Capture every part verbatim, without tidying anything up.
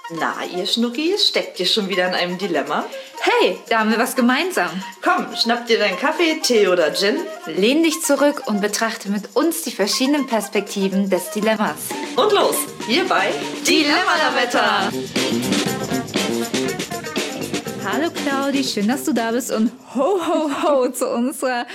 Na, ihr Schnuckis, steckt ihr schon wieder in einem Dilemma? Hey, da haben wir was gemeinsam. Komm, schnapp dir deinen Kaffee, Tee oder Gin. Lehn dich zurück und betrachte mit uns die verschiedenen Perspektiven des Dilemmas. Und los, hier bei Dilemma-Lametta. Hallo Claudi, schön, dass du da bist und ho ho ho zu unserer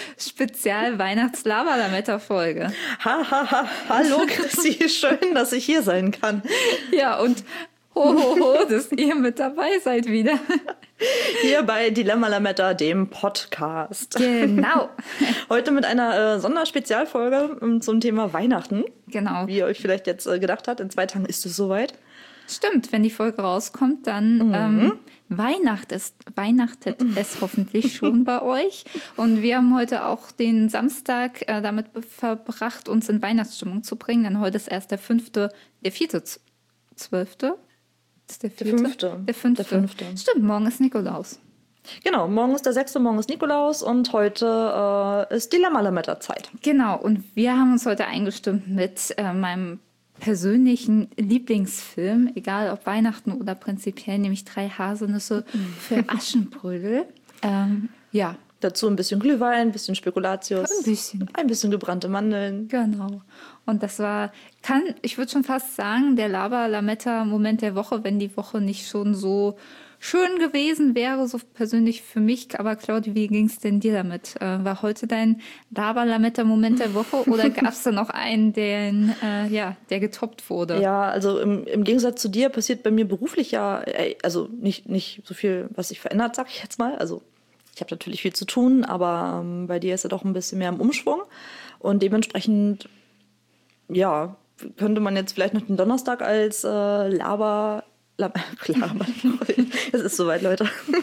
Spezial-Weihnachts-Lava-Lametta-Folge. Ha ha ha, hallo Chrissy, schön, dass ich hier sein kann. Ja, und ho ho ho, dass ihr mit dabei seid wieder. Hier bei Dilemma-Lametta, dem Podcast. Genau. Heute mit einer äh, Sonderspezialfolge ähm, zum Thema Weihnachten. Genau. Wie ihr euch vielleicht jetzt äh, gedacht habt, in zwei Tagen ist es soweit. Stimmt, wenn die Folge rauskommt, dann mhm. ähm, Weihnacht ist, weihnachtet es hoffentlich schon bei euch. Und wir haben heute auch den Samstag äh, damit verbracht, uns in Weihnachtsstimmung zu bringen. Denn heute ist erst der fünfte, der vierte, zwölfte? Ist der, vierte? der fünfte. Der fünfte. Der fünfte. Stimmt, morgen ist Nikolaus. Genau, morgen ist der sechste, morgen ist Nikolaus und heute äh, ist Dilemma-Lametta-Zeit. Genau, und wir haben uns heute eingestimmt mit äh, meinem persönlichen Lieblingsfilm, egal ob Weihnachten oder prinzipiell, nämlich drei Haselnüsse für Aschenbrödel. Ähm, ja. Dazu ein bisschen Glühwein, ein bisschen Spekulatius. Ein bisschen. Ein bisschen gebrannte Mandeln. Genau. Und das war, kann, ich würde schon fast sagen, der Lava-Lametta-Moment der Woche, wenn die Woche nicht schon so schön gewesen wäre, so persönlich für mich. Aber Claudia, wie ging es denn dir damit? Äh, war heute dein Lava-Lametta-Moment der Woche oder gab es da noch einen, der, äh, ja, der getoppt wurde? Ja, also im, im Gegensatz zu dir passiert bei mir beruflich ja, äh, also nicht, nicht so viel, was sich verändert, sag ich jetzt mal. Also ich habe natürlich viel zu tun, aber ähm, bei dir ist ja doch ein bisschen mehr im Umschwung. Und dementsprechend, ja, könnte man jetzt vielleicht noch den Donnerstag als äh, Laber... Klar, es ist soweit, Leute.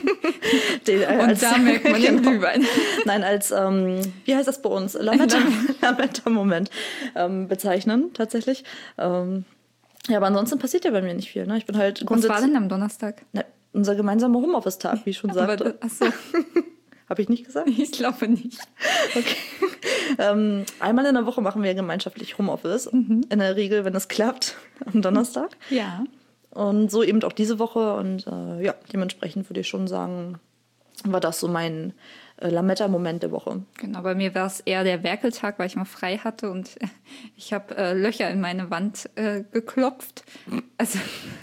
Den, äh, Und als, da merkt man den Glühwein. Nein, als, ähm, wie heißt das bei uns? Lametta-Moment ähm, bezeichnen, tatsächlich. Ähm, ja, aber ansonsten passiert ja bei mir nicht viel. Ne? Ich bin halt Was war denn am Donnerstag? Na, unser gemeinsamer Homeoffice-Tag, wie ich schon sagte. Achso. Habe ich nicht gesagt? Ich glaube nicht. Okay. Ähm, einmal in der Woche machen wir gemeinschaftlich Homeoffice. Mhm. In der Regel, wenn es klappt, am Donnerstag. Ja. Und so eben auch diese Woche. Und äh, ja, dementsprechend würde ich schon sagen, war das so mein äh, Lametta-Moment der Woche. Genau, bei mir war es eher der Werkeltag, weil ich mal frei hatte und äh, ich habe äh, Löcher in meine Wand äh, geklopft. Also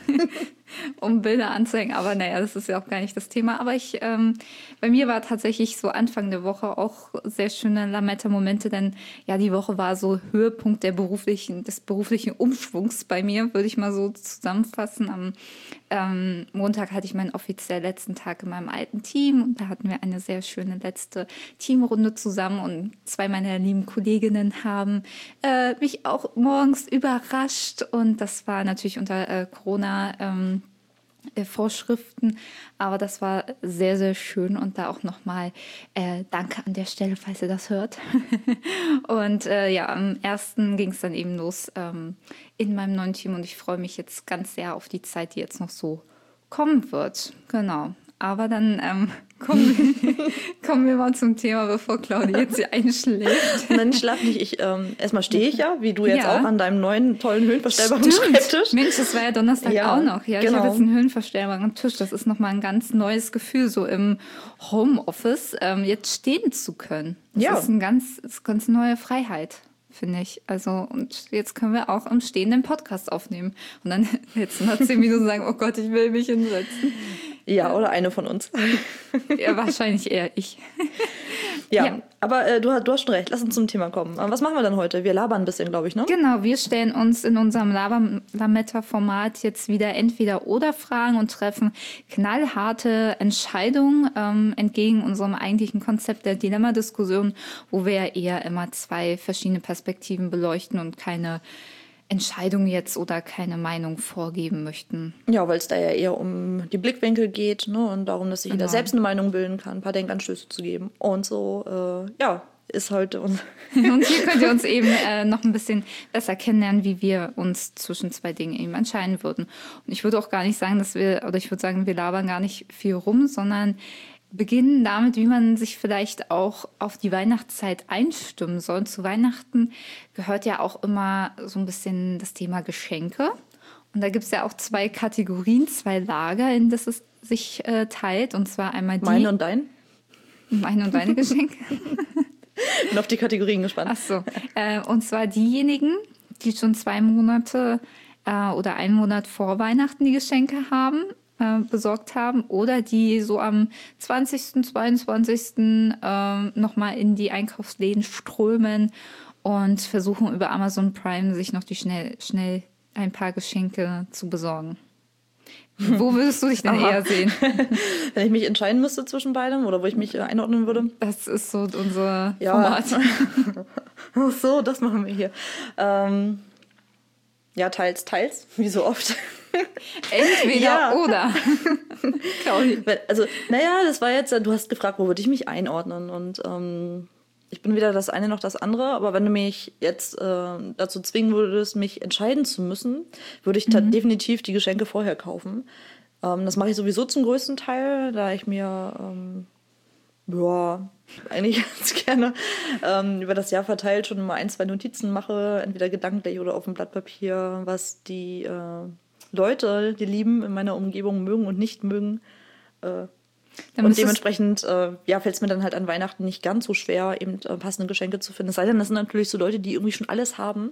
um Bilder anzeigen, aber naja, das ist ja auch gar nicht das Thema. Aber ich, ähm, bei mir war tatsächlich so Anfang der Woche auch sehr schöne Lametta-Momente, denn ja, die Woche war so Höhepunkt der beruflichen, des beruflichen Umschwungs bei mir, würde ich mal so zusammenfassen. Am ähm, Montag hatte ich meinen offiziell letzten Tag in meinem alten Team und da hatten wir eine sehr schöne letzte Teamrunde zusammen und zwei meiner lieben Kolleginnen haben äh, mich auch morgens überrascht und das war natürlich unter äh, Corona ähm, Vorschriften, aber das war sehr, sehr schön und da auch nochmal äh, danke an der Stelle, falls ihr das hört. Und äh, ja, am ersten ging es dann eben los ähm, in meinem neuen Team und ich freue mich jetzt ganz sehr auf die Zeit, die jetzt noch so kommen wird. Genau. Aber dann ähm, kommen, wir, kommen wir mal zum Thema, bevor Claudia jetzt hier einschläft. Nein, ich schlaf nicht. Ich, ähm, erstmal stehe ich ja, wie du jetzt ja. auch, an deinem neuen, tollen, höhenverstellbaren Stimmt. Schreibtisch. Mensch, das war ja Donnerstag ja, auch noch. Ja, genau. Ich habe jetzt einen höhenverstellbaren Tisch. Das ist nochmal ein ganz neues Gefühl, so im Homeoffice ähm, jetzt stehen zu können. Das ja. ist eine ganz, ist ganz neue Freiheit, finde ich. Also, und jetzt können wir auch im Stehenden Podcast aufnehmen. Und dann jetzt nach zehn Minuten sagen, oh Gott, ich will mich hinsetzen. Ja, oder eine von uns. Ja, wahrscheinlich eher ich. Ja, ja. aber äh, du, du hast schon recht. Lass uns zum Thema kommen. Aber was machen wir denn heute? Wir labern ein bisschen, glaube ich, ne? Genau, wir stellen uns in unserem Lava-Lametta-Format jetzt wieder Entweder-Oder-Fragen und treffen knallharte Entscheidungen ähm, entgegen unserem eigentlichen Konzept der Dilemma-Diskussion, wo wir ja eher immer zwei verschiedene Perspektiven beleuchten und keine Entscheidung jetzt oder keine Meinung vorgeben möchten. Ja, weil es da ja eher um die Blickwinkel geht, ne, und darum, dass sich genau. jeder selbst eine Meinung bilden kann, ein paar Denkanstöße zu geben. Und so, äh, ja, ist heute uns. Und hier könnt ihr uns eben äh, noch ein bisschen besser kennenlernen, wie wir uns zwischen zwei Dingen eben entscheiden würden. Und ich würde auch gar nicht sagen, dass wir, oder ich würde sagen, wir labern gar nicht viel rum, sondern beginnen damit, wie man sich vielleicht auch auf die Weihnachtszeit einstimmen soll. Zu Weihnachten gehört ja auch immer so ein bisschen das Thema Geschenke. Und da gibt es ja auch zwei Kategorien, zwei Lager, in das es sich äh, teilt. Und zwar einmal die... Meine und dein? Meine und deine Geschenke. Bin auf die Kategorien gespannt. Ach so. Äh, und zwar diejenigen, die schon zwei Monate äh, oder einen Monat vor Weihnachten die Geschenke haben, äh, besorgt haben. Oder die so am zwanzigsten, zweiundzwanzigsten Äh, nochmal in die Einkaufsläden strömen und versuchen über Amazon Prime sich noch die schnell, schnell ein paar Geschenke zu besorgen. Wo würdest du dich denn eher sehen? Wenn ich mich entscheiden müsste zwischen beidem oder wo ich mich äh, einordnen würde? Das ist so unser Ja. Format. Ach so, das machen wir hier. Ähm, ja, teils, teils, wie so oft. Entweder Ja. oder. Claudi. Wenn- Also, naja, das war jetzt, du hast gefragt, wo würde ich mich einordnen? Und ähm, ich bin weder das eine noch das andere, aber wenn du mich jetzt äh, dazu zwingen würdest, mich entscheiden zu müssen, würde ich ta- definitiv die Geschenke vorher kaufen. Ähm, das mache ich sowieso zum größten Teil, da ich mir ähm, ja, eigentlich ganz gerne ähm, über das Jahr verteilt schon mal ein, zwei Notizen mache, entweder gedanklich oder auf dem Blatt Papier, was die äh, Leute, die lieben, in meiner Umgebung mögen und nicht mögen. Äh, Dann und müsstest- dementsprechend äh, ja, fällt es mir dann halt an Weihnachten nicht ganz so schwer, eben äh, passende Geschenke zu finden. Es sei denn, das sind natürlich so Leute, die irgendwie schon alles haben.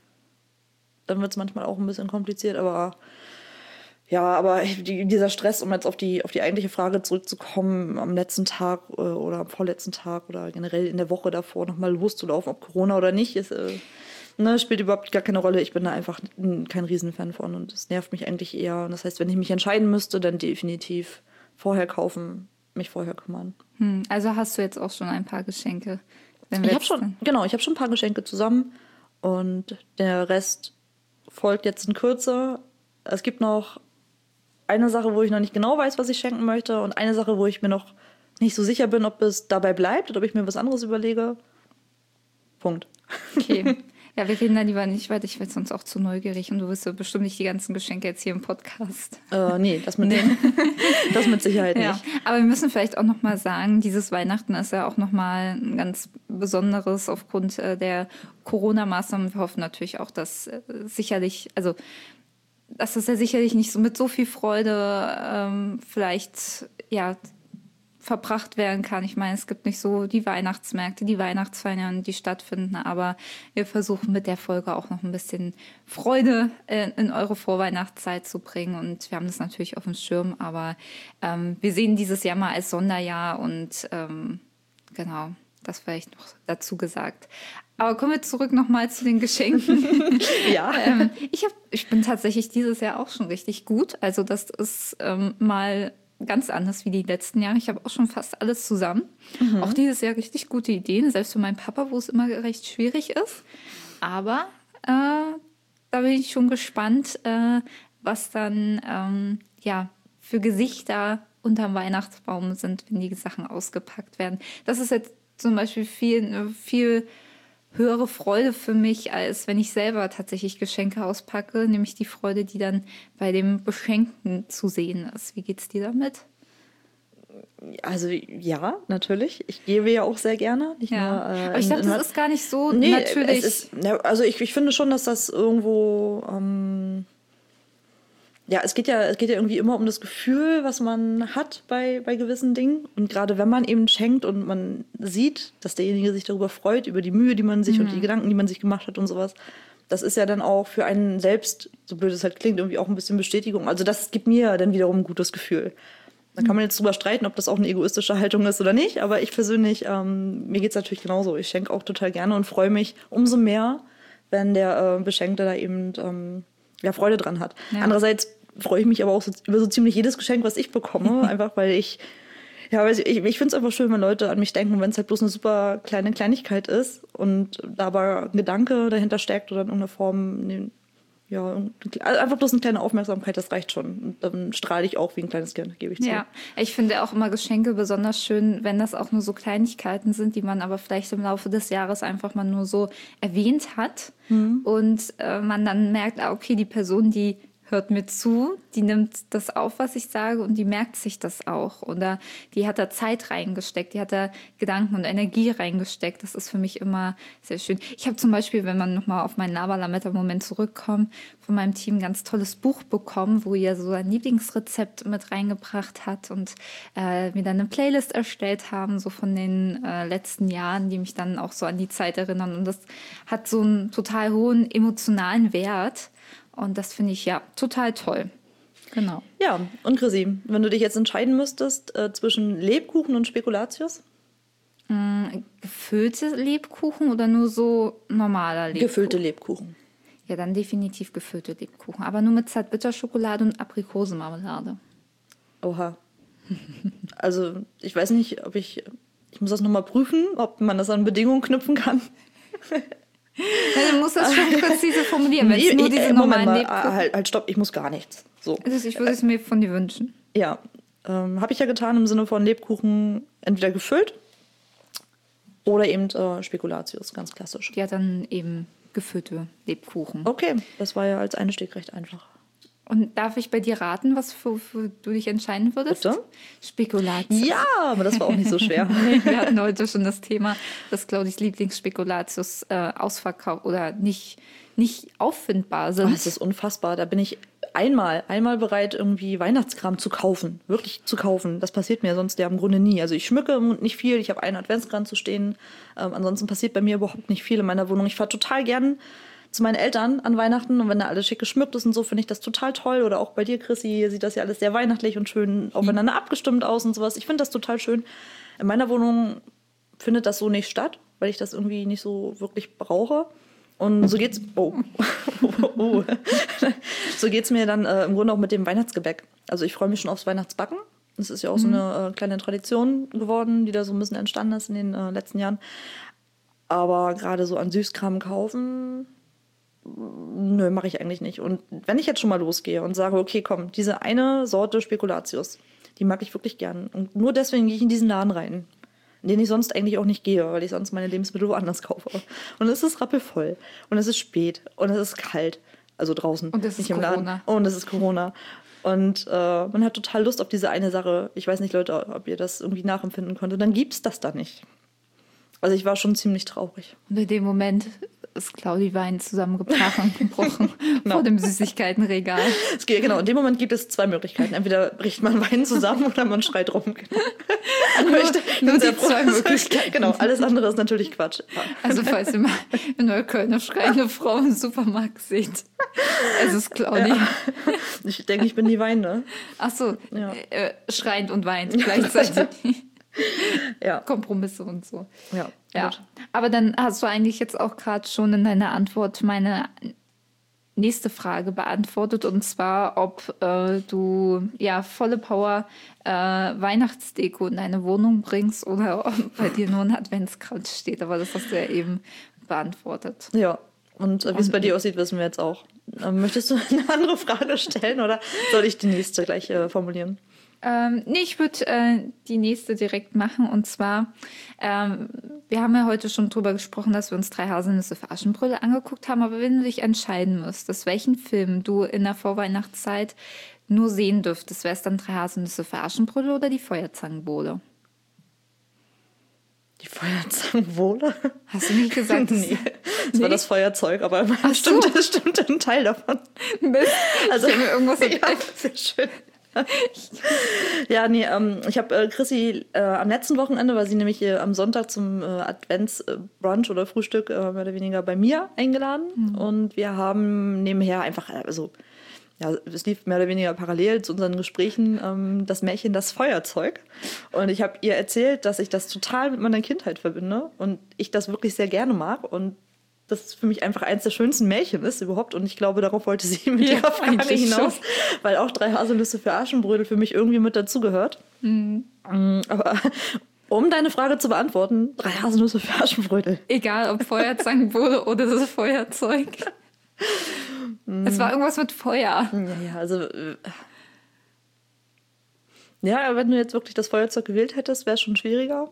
Dann wird es manchmal auch ein bisschen kompliziert, aber ja, aber die, dieser Stress, um jetzt auf die, auf die eigentliche Frage zurückzukommen, am letzten Tag äh, oder am vorletzten Tag oder generell in der Woche davor nochmal loszulaufen, ob Corona oder nicht, ist, äh, ne, spielt überhaupt gar keine Rolle. Ich bin da einfach n- kein Riesenfan von und es nervt mich eigentlich eher. Und das heißt, wenn ich mich entscheiden müsste, dann definitiv vorher kaufen, mich vorher kümmern. Hm, also hast du jetzt auch schon ein paar Geschenke. Wenn wir Ich habe jetzt- schon, genau, ich habe schon ein paar Geschenke zusammen und der Rest folgt jetzt in Kürze. Es gibt noch eine Sache, wo ich noch nicht genau weiß, was ich schenken möchte und eine Sache, wo ich mir noch nicht so sicher bin, ob es dabei bleibt oder ob ich mir was anderes überlege. Punkt. Okay. Ja, wir reden da lieber nicht weiter. Ich werde sonst auch zu neugierig und du wirst ja bestimmt nicht die ganzen Geschenke jetzt hier im Podcast. Äh, nee, das mit, das mit Sicherheit Ja, nicht. aber wir müssen vielleicht auch noch mal sagen, dieses Weihnachten ist ja auch noch mal ein ganz besonderes aufgrund äh, der Corona-Maßnahmen. Wir hoffen natürlich auch, dass äh, sicherlich, also dass das ja sicherlich nicht so mit so viel Freude ähm, vielleicht ja verbracht werden kann. Ich meine, es gibt nicht so die Weihnachtsmärkte, die Weihnachtsfeiern, die stattfinden, aber wir versuchen mit der Folge auch noch ein bisschen Freude in, in eure Vorweihnachtszeit zu bringen und wir haben das natürlich auf dem Schirm, aber ähm, wir sehen dieses Jahr mal als Sonderjahr und ähm, genau, das vielleicht noch dazu gesagt. Aber kommen wir zurück nochmal zu den Geschenken. Ja. ähm, ich, hab, ich bin tatsächlich dieses Jahr auch schon richtig gut. Also das ist ähm, mal ganz anders wie die letzten Jahre. Ich habe auch schon fast alles zusammen. Mhm. Auch dieses Jahr richtig gute Ideen, selbst für meinen Papa, wo es immer recht schwierig ist. Aber äh, da bin ich schon gespannt, äh, was dann ähm, ja für Gesichter unterm Weihnachtsbaum sind, wenn die Sachen ausgepackt werden. Das ist jetzt zum Beispiel viel, viel höhere Freude für mich, als wenn ich selber tatsächlich Geschenke auspacke, nämlich die Freude, die dann bei dem Beschenkten zu sehen ist. Wie geht's dir damit? Also ja, natürlich. Ich gebe ja auch sehr gerne. Nicht Ja. nur, äh, Aber ich in- glaube, in- das ist gar nicht so Nee, natürlich. Es ist, ja, also ich, ich finde schon, dass das irgendwo ähm, ja, es geht ja, es geht ja irgendwie immer um das Gefühl, was man hat bei, bei gewissen Dingen. Und gerade wenn man eben schenkt und man sieht, dass derjenige sich darüber freut, über die Mühe, die man sich Mhm. und die Gedanken, die man sich gemacht hat und sowas, das ist ja dann auch für einen selbst, so blöd es halt klingt, irgendwie auch ein bisschen Bestätigung. Also das gibt mir dann wiederum ein gutes Gefühl. Da kann man jetzt drüber streiten, ob das auch eine egoistische Haltung ist oder nicht. Aber ich persönlich, ähm, mir geht's natürlich genauso. Ich schenke auch total gerne und freue mich umso mehr, wenn der äh, Beschenkte da eben ähm, ja, Freude dran hat. Ja. Andererseits freue ich mich aber auch so, über so ziemlich jedes Geschenk, was ich bekomme. Einfach weil ich, ja, weiß ich, ich, ich finde es einfach schön, wenn Leute an mich denken, wenn es halt bloß eine super kleine Kleinigkeit ist und da aber ein Gedanke dahinter steckt oder in irgendeiner Form, ne, ja, einfach bloß eine kleine Aufmerksamkeit, das reicht schon. Und dann strahle ich auch wie ein kleines Kind, gebe ich zu. Ja, ich finde auch immer Geschenke besonders schön, wenn das auch nur so Kleinigkeiten sind, die man aber vielleicht im Laufe des Jahres einfach mal nur so erwähnt hat. Mhm. Und äh, man dann merkt, ah, okay, die Person, die hört mir zu, die nimmt das auf, was ich sage und die merkt sich das auch. Oder die hat da Zeit reingesteckt, die hat da Gedanken und Energie reingesteckt. Das ist für mich immer sehr schön. Ich habe zum Beispiel, wenn man nochmal auf meinen Laberlametta-Moment zurückkommt, von meinem Team ein ganz tolles Buch bekommen, wo ihr so ein Lieblingsrezept mit reingebracht hat und äh, mir dann eine Playlist erstellt haben, so von den äh, letzten Jahren, die mich dann auch so an die Zeit erinnern. Und das hat so einen total hohen emotionalen Wert. Und das finde ich ja total toll. Genau. Ja, und Chrissy, wenn du dich jetzt entscheiden müsstest äh, zwischen Lebkuchen und Spekulatius? Mm, gefüllte Lebkuchen oder nur so normaler Lebkuchen? Gefüllte Lebkuchen. Ja, dann definitiv gefüllte Lebkuchen. Aber nur mit Zartbitterschokolade und Aprikosenmarmelade. Oha. Also ich weiß nicht, ob ich... Ich muss das nochmal prüfen, ob man das an Bedingungen knüpfen kann. Ja, du musst das schon präzise formulieren. Wenn es nur diese äh, normalen mal, Lebkuchen... halt, halt, stopp, ich muss gar nichts. So. Also ich würde es mir von dir wünschen. Ja, ähm, habe ich ja getan im Sinne von Lebkuchen entweder gefüllt oder eben äh, Spekulatius, ganz klassisch. Ja, dann eben gefüllte Lebkuchen. Okay, das war ja als Einstieg recht einfach. Und darf ich bei dir raten, was für, für du dich entscheiden würdest? Bitte? Spekulatius. Ja, aber das war auch nicht so schwer. Wir hatten heute schon das Thema, dass Claudis Lieblingsspekulatius äh, ausverkauft oder nicht, nicht auffindbar sind. Oh, das ist unfassbar. Da bin ich einmal, einmal bereit, irgendwie Weihnachtskram zu kaufen. Wirklich zu kaufen. Das passiert mir sonst ja im Grunde nie. Also ich schmücke nicht viel. Ich habe einen Adventskranz zu stehen. Ähm, ansonsten passiert bei mir überhaupt nicht viel in meiner Wohnung. Ich fahre total gern zu meinen Eltern an Weihnachten und wenn da alles schick geschmückt ist und so, finde ich das total toll. Oder auch bei dir, Chrissy, hier sieht das ja alles sehr weihnachtlich und schön aufeinander abgestimmt aus und sowas. Ich finde das total schön. In meiner Wohnung findet das so nicht statt, weil ich das irgendwie nicht so wirklich brauche. Und so geht's, oh, oh, oh. so geht's mir dann äh, im Grunde auch mit dem Weihnachtsgebäck. Also ich freue mich schon aufs Weihnachtsbacken. Das ist ja auch so eine äh, kleine Tradition geworden, die da so ein bisschen entstanden ist in den äh, letzten Jahren. Aber gerade so an Süßkram kaufen... Nö, mache ich eigentlich nicht. Und wenn ich jetzt schon mal losgehe und sage, okay, komm, diese eine Sorte Spekulatius, die mag ich wirklich gern. Und nur deswegen gehe ich in diesen Laden rein, in den ich sonst eigentlich auch nicht gehe, weil ich sonst meine Lebensmittel woanders kaufe. Und es ist rappelvoll. Und es ist spät. Und es ist kalt. Also draußen. Und es ist nicht im Corona. Laden. Und es ist Corona. Und äh, man hat total Lust auf diese eine Sache. Ich weiß nicht, Leute, ob ihr das irgendwie nachempfinden könnt. Und dann gibt's das da nicht. Also ich war schon ziemlich traurig. Und in dem Moment ist Claudi Wein zusammengebrochen gebrochen Genau. vor dem Süßigkeitenregal. Es geht, genau, in dem Moment gibt es zwei Möglichkeiten. Entweder bricht man Wein zusammen oder man schreit rum. Genau. Nur, Ich bin nur sehr die froh. zwei Möglichkeiten. Genau, alles andere ist natürlich Quatsch. Ja. Also falls ihr mal in Neukölln eine schreiende Frau im Supermarkt seht, es ist Claudi. Ja. Ich denke, ich bin die Wein, ne? Ach so, Ja. äh, schreiend und weint gleichzeitig. Ja. Kompromisse und so. Ja, Ja, gut. aber dann hast du eigentlich jetzt auch gerade schon in deiner Antwort meine nächste Frage beantwortet, und zwar, ob äh, du ja volle Power äh, Weihnachtsdeko in deine Wohnung bringst oder ob bei dir nur ein Adventskranz steht. Aber das hast du ja eben beantwortet. Ja, und äh, wie es bei dir aussieht, wissen wir jetzt auch. Ähm, möchtest du eine andere Frage stellen oder soll ich die nächste gleich äh, formulieren? Ähm, nee, ich würde äh, die nächste direkt machen. Und zwar, ähm, wir haben ja heute schon drüber gesprochen, dass wir uns drei Haselnüsse für Aschenbrödel angeguckt haben. Aber wenn du dich entscheiden müsstest, welchen Film du in der Vorweihnachtszeit nur sehen dürftest, wäre es dann drei Haselnüsse für Aschenbrödel oder die Feuerzangenbowle? Die Feuerzangenbowle? Hast du nicht gesagt? dass- Nee, das Nee? war das Feuerzeug, aber Ach so. stimmt, das stimmt ein Teil davon. Mist. Also, Ich hab mir irgendwas ja, entdeckt. sehr schön. Ja, nee, ähm, ich habe äh, Chrissy äh, am letzten Wochenende, weil sie nämlich äh, am Sonntag zum äh, Adventsbrunch oder Frühstück äh, mehr oder weniger bei mir eingeladen. Mhm. Und wir haben nebenher einfach, äh, also ja, es lief mehr oder weniger parallel zu unseren Gesprächen, ähm, das Märchen Das Feuerzeug. Und ich habe ihr erzählt, dass ich das total mit meiner Kindheit verbinde und ich das wirklich sehr gerne mag und das für mich einfach eins der schönsten Märchen ist überhaupt. Und ich glaube, darauf wollte sie mit Ja, ihrer Frage eigentlich hinaus, schon. weil auch drei Haselnüsse für Aschenbrödel für mich irgendwie mit dazugehört. Mhm. Aber um deine Frage zu beantworten, drei Haselnüsse für Aschenbrödel. Egal, ob Feuerzangenbowle oder das Feuerzeug. Es war irgendwas mit Feuer. Ja, ja, also... Äh, ja, wenn du jetzt wirklich das Feuerzeug gewählt hättest, wäre es schon schwieriger.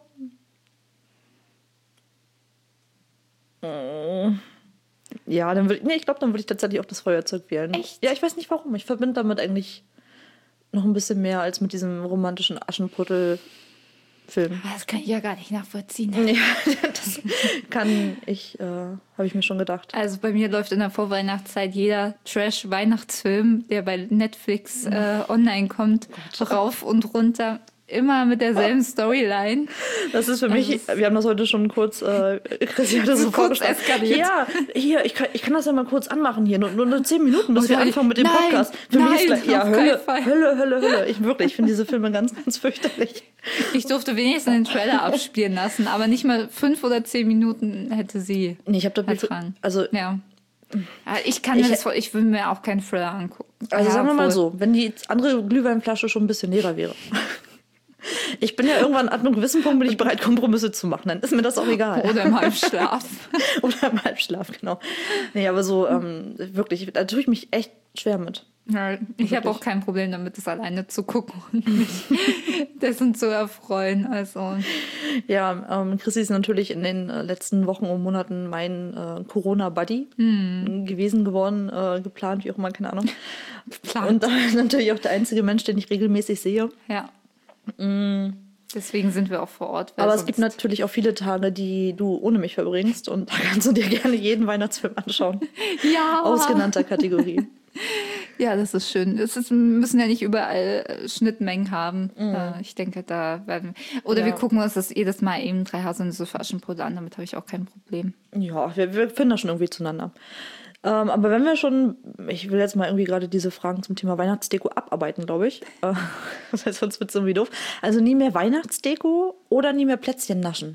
Ja, dann würde nee, ich glaube, dann würde ich tatsächlich auch das Feuerzeug wählen. Echt? Ja, ich weiß nicht warum. Ich verbinde damit eigentlich noch ein bisschen mehr als mit diesem romantischen Aschenputtel-Film. Das kann ich ja gar nicht nachvollziehen. Ja, das kann ich, äh, habe ich mir schon gedacht. Also bei mir läuft in der Vorweihnachtszeit jeder Trash-Weihnachtsfilm, der bei Netflix äh, online kommt, rauf und runter. Immer mit derselben Storyline. Das ist für mich, Also wir haben das heute schon kurz, äh, Chris hat das so kurz vorgeschlagen. eskaliert. Ja, hier, ich kann, ich kann das ja mal kurz anmachen hier, nur, nur, nur zehn Minuten, bis wir Oder- anfangen mit dem Nein, Podcast. Für nein, mich ist gleich, ja, auf keinen Hölle, Fall. Hölle, Hölle, Hölle. Ich wirklich, ich finde diese Filme ganz, ganz fürchterlich. Ich durfte wenigstens den Trailer abspielen lassen, aber nicht mal fünf oder zehn Minuten hätte sie Nee, ich habe da ertragen. also, Ja. Ja, ich kann mir Ich- das vor, ich will mir auch keinen Thriller angucken. also ja, sagen wir mal obwohl- so, wenn die andere Glühweinflasche schon ein bisschen leerer wäre. Ich bin ja irgendwann ab einem gewissen Punkt bin ich bereit, Kompromisse zu machen. Dann ist mir das auch egal. Oder im Halbschlaf. Oder im Halbschlaf, genau. Nee, aber so, ähm, wirklich, da tue ich mich echt schwer mit. Ja, ich habe auch kein Problem damit, das alleine zu gucken und mich dessen zu erfreuen. Also Ja, ähm, Chrissy ist natürlich in den äh, letzten Wochen und Monaten mein äh, Corona-Buddy gewesen, geworden, äh, geplant, wie auch immer, keine Ahnung. Geplant. Und äh, natürlich auch der einzige Mensch, den ich regelmäßig sehe. ja. Deswegen sind wir auch vor Ort. weil Aber es sonst- gibt natürlich auch viele Tage, die du ohne mich verbringst und da kannst du dir gerne jeden Weihnachtsfilm anschauen. ja, Aus genannter Kategorie. ja, das ist schön. Es ist, wir müssen ja nicht überall äh, Schnittmengen haben. Äh, ich denke, da werden oder Ja. wir gucken uns das jedes Mal eben drei Haselnüsse für Aschenputtel an. Damit habe ich auch kein Problem. Ja, wir, wir finden das schon irgendwie zueinander. Ähm, aber wenn wir schon, ich will jetzt mal irgendwie gerade diese Fragen zum Thema Weihnachtsdeko abarbeiten, glaube ich. Äh, das heißt, sonst wird es irgendwie doof. Also nie mehr Weihnachtsdeko oder nie mehr Plätzchen naschen.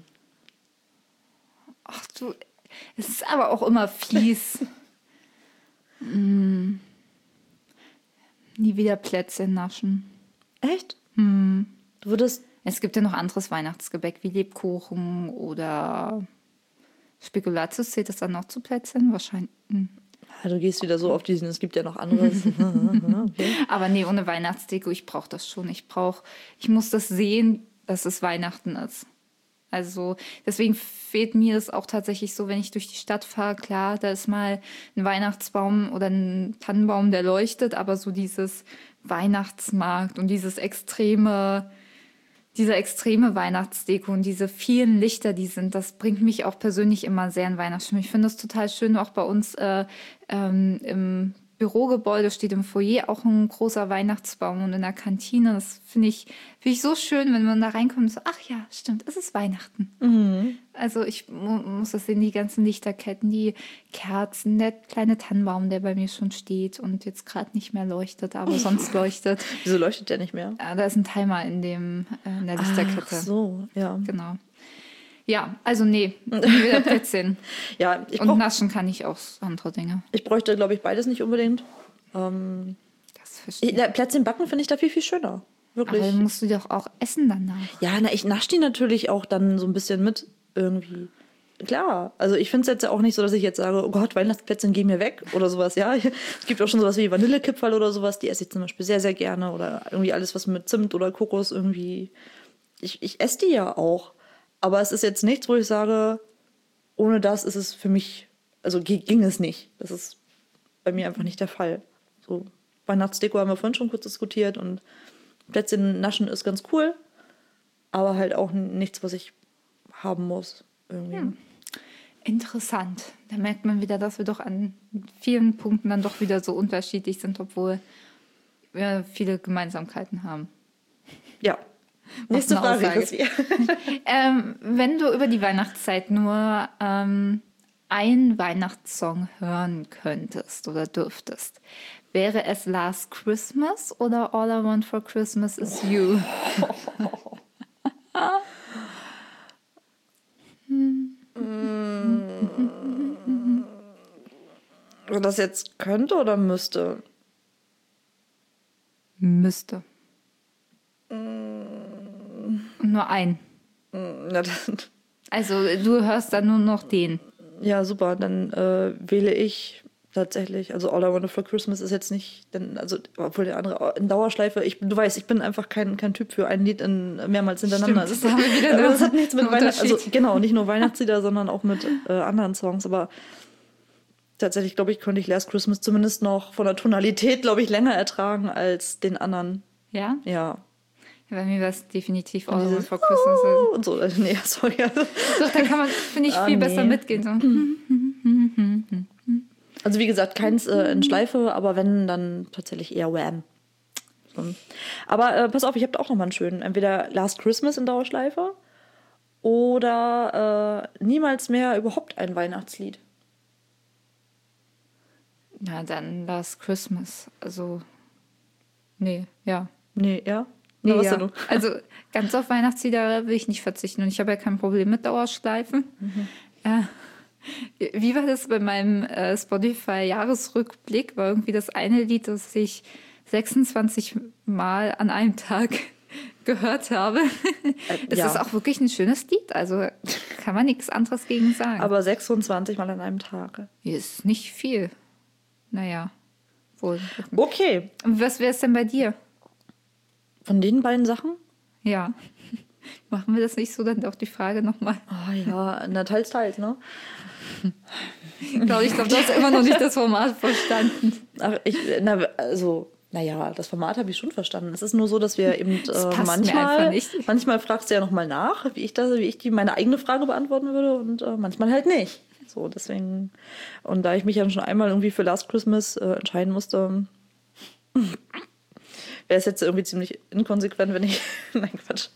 Ach du, es ist aber auch immer fies. mm. Nie wieder Plätzchen naschen. Echt? Hm. Du würdest, Es gibt ja noch anderes Weihnachtsgebäck wie Lebkuchen oder Spekulatius. Zählt das dann noch zu Plätzchen? Wahrscheinlich. hm. ja, du gehst wieder so auf diesen, es gibt ja noch anderes. Okay. Aber nee, ohne Weihnachtsdeko, ich brauche das schon. Ich brauche, ich muss das sehen, dass es Weihnachten ist. Also deswegen fehlt mir das auch tatsächlich so, wenn ich durch die Stadt fahre. Klar, da ist mal ein Weihnachtsbaum oder ein Tannenbaum, der leuchtet, aber so dieses Weihnachtsmarkt und dieses extreme, diese extreme Weihnachtsdeko und diese vielen Lichter, die sind, das bringt mich auch persönlich immer sehr in Weihnachtsstimmung. Ich finde das total schön, auch bei uns äh, ähm, im Bürogebäude steht im Foyer auch ein großer Weihnachtsbaum und in der Kantine. Das finde ich, finde ich so schön, wenn man da reinkommt und so, ach ja, stimmt, es ist Weihnachten. Mhm. Also ich mu muss das sehen, die ganzen Lichterketten, die Kerzen, der kleine Tannenbaum, der bei mir schon steht und jetzt gerade nicht mehr leuchtet, aber sonst leuchtet. Wieso leuchtet der nicht mehr? Ja, da ist ein Timer in, dem, äh, in der Lichterkette. Ach so, ja. Genau. Ja, also nee, nie wieder Plätzchen. Ja, ich, Und brauch, naschen kann ich auch andere Dinge. ich bräuchte, glaube ich, beides nicht unbedingt. Ähm, Das verstehe ich, ich. ja, Plätzchen backen finde ich da viel, viel schöner. Wirklich. Aber dann musst du doch auch essen danach. Ja, na, ich nasche die natürlich auch dann so ein bisschen mit irgendwie. Klar, also ich finde es jetzt ja auch nicht so, dass ich jetzt sage, oh Gott, Weihnachtsplätzchen, geh mir weg oder sowas, ja. Es gibt auch schon sowas wie Vanillekipferl oder sowas, die esse ich zum Beispiel sehr, sehr gerne. Oder irgendwie alles, was mit Zimt oder Kokos irgendwie. Ich, ich esse die ja auch. Aber es ist jetzt nichts, wo ich sage, ohne das ist es für mich, also g- ging es nicht. Das ist bei mir einfach nicht der Fall. So, Weihnachtsdeko haben wir vorhin schon kurz diskutiert und Plätzchen naschen ist ganz cool, aber halt auch nichts, was ich haben muss. Irgendwie. Hm. Interessant. Da merkt man wieder, dass wir doch an vielen Punkten dann doch wieder so unterschiedlich sind, obwohl wir viele Gemeinsamkeiten haben. Ja. Nächste eine Frage. Aussage. Chrissy. Ähm, wenn du über die Weihnachtszeit nur ähm, einen Weihnachtssong hören könntest oder dürftest, wäre es Last Christmas oder All I Want for Christmas is You? Ob das jetzt könnte oder müsste? Müsste. Nur ein. Na, dann, Also du hörst dann nur noch den. ja, super. Dann äh, wähle ich tatsächlich. Also All I Want for Christmas ist jetzt nicht, denn, also obwohl der andere in Dauerschleife. Ich, du weißt, ich bin einfach kein, kein Typ für ein Lied in, mehrmals hintereinander. Stimmt, das, das haben wir wieder aber eine- das hat nichts mit einen Weihnachten. Also Unterschied. genau, nicht nur Weihnachtslieder, sondern auch mit äh, anderen Songs. Aber tatsächlich, glaube ich, könnte ich Last Christmas zumindest noch von der Tonalität, glaube ich, länger ertragen als den anderen. Ja? Ja. Ja, bei mir war es definitiv auch Dieses vor Christmas. Also. Und so, nee, sorry. Doch, da kann man, finde ich, Ah, viel nee. besser mitgehen. So. Also wie gesagt, keins äh, in Schleife, aber wenn, dann tatsächlich eher Wham. So. Aber äh, pass auf, ich habe da auch noch mal einen schönen. Entweder Last Christmas in Dauerschleife oder äh, niemals mehr überhaupt ein Weihnachtslied. Na, dann Last Christmas. Also, nee, ja. Nee, ja? Nee, Na, was ja. denn du? Also, ganz auf Weihnachtslieder will ich nicht verzichten. Und ich habe ja kein Problem mit Dauerschleifen. Mhm. Äh, wie war das bei meinem äh, Spotify-Jahresrückblick? War irgendwie das eine Lied, das ich sechsundzwanzig Mal an einem Tag gehört habe. Es ja. ist auch wirklich ein schönes Lied. Also, kann man nichts anderes gegen sagen. Aber sechsundzwanzig Mal an einem Tag. Ist nicht viel. Naja, wohl. Okay. Und was wäre es denn bei dir? Von den beiden Sachen? Ja. Machen wir das nicht so, dann doch die Frage nochmal. Ah ja, na teils, teils, ne? Ich glaube, ich glaub, du hast immer noch nicht das Format verstanden. Ach, ich, na, also, naja, das Format habe ich schon verstanden. Es ist nur so, dass wir eben äh, passt mir manchmal, einfach nicht. manchmal fragst du ja nochmal nach, wie ich das, wie ich die meine eigene Frage beantworten würde und äh, manchmal halt nicht. So, deswegen, und da ich mich ja schon einmal irgendwie für Last Christmas äh, entscheiden musste, wäre es jetzt irgendwie ziemlich inkonsequent, wenn ich, nein, Quatsch.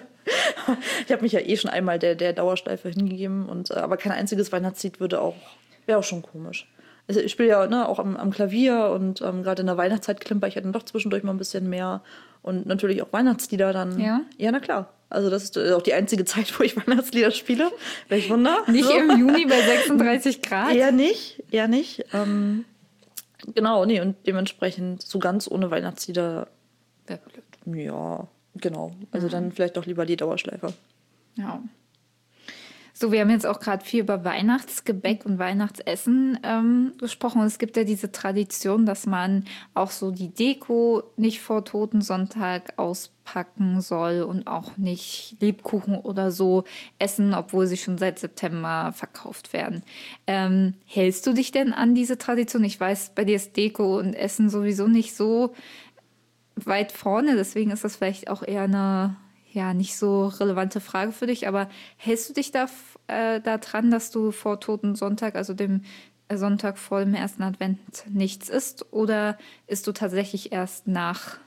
Ich habe mich ja eh schon einmal der, der Dauerschleife hingegeben, und, äh, aber kein einziges Weihnachtslied würde auch, wäre auch schon komisch. Also ich spiele ja ne, auch am, am Klavier und ähm, gerade in der Weihnachtszeit klimper ich ja dann doch zwischendurch mal ein bisschen mehr und natürlich auch Weihnachtslieder dann. Ja? Ja, na klar. Also das ist auch die einzige Zeit, wo ich Weihnachtslieder spiele. Welch Wunder. Nicht so. im Juni bei sechsunddreißig Grad? Eher nicht, eher nicht. Ähm, genau, nee, und dementsprechend so ganz ohne Weihnachtslieder. Wäre blöd. Ja, genau. Also Mhm. dann vielleicht doch lieber die Dauerschleife. Ja. So, wir haben jetzt auch gerade viel über Weihnachtsgebäck und Weihnachtsessen ähm, gesprochen. Und es gibt ja diese Tradition, dass man auch so die Deko nicht vor Totensonntag auspacken soll und auch nicht Lebkuchen oder so essen, obwohl sie schon seit September verkauft werden. Ähm, hältst du dich denn an diese Tradition? Ich weiß, bei dir ist Deko und Essen sowieso nicht so weit vorne, deswegen ist das vielleicht auch eher eine ja nicht so relevante Frage für dich, aber hältst du dich da äh, daran, dass du vor Totensonntag, also dem äh, Sonntag vor dem ersten Advent, nichts isst, oder isst du tatsächlich erst nach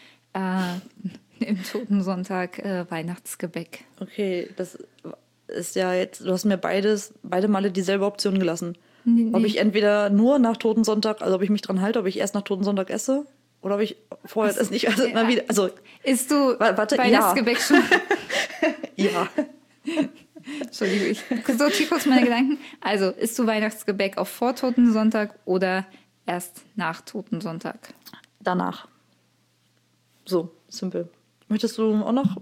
äh, dem Totensonntag äh, Weihnachtsgebäck? Okay, das ist ja jetzt, du hast mir beides, beide Male dieselbe Option gelassen. Nee, Ob nee. ich entweder nur nach Totensonntag, also ob ich mich dran halte, ob ich erst nach Totensonntag esse, oder ob ich vorher das nicht, also, ja. na, wieder, also Isst du Wa- warte, Weihnachtsgebäck schon? ja. Entschuldigung, ich sortiere kurz meine Gedanken. Also, isst du Weihnachtsgebäck auf vor Totensonntag oder erst nach Totensonntag? Danach. So, simpel. Möchtest du auch noch?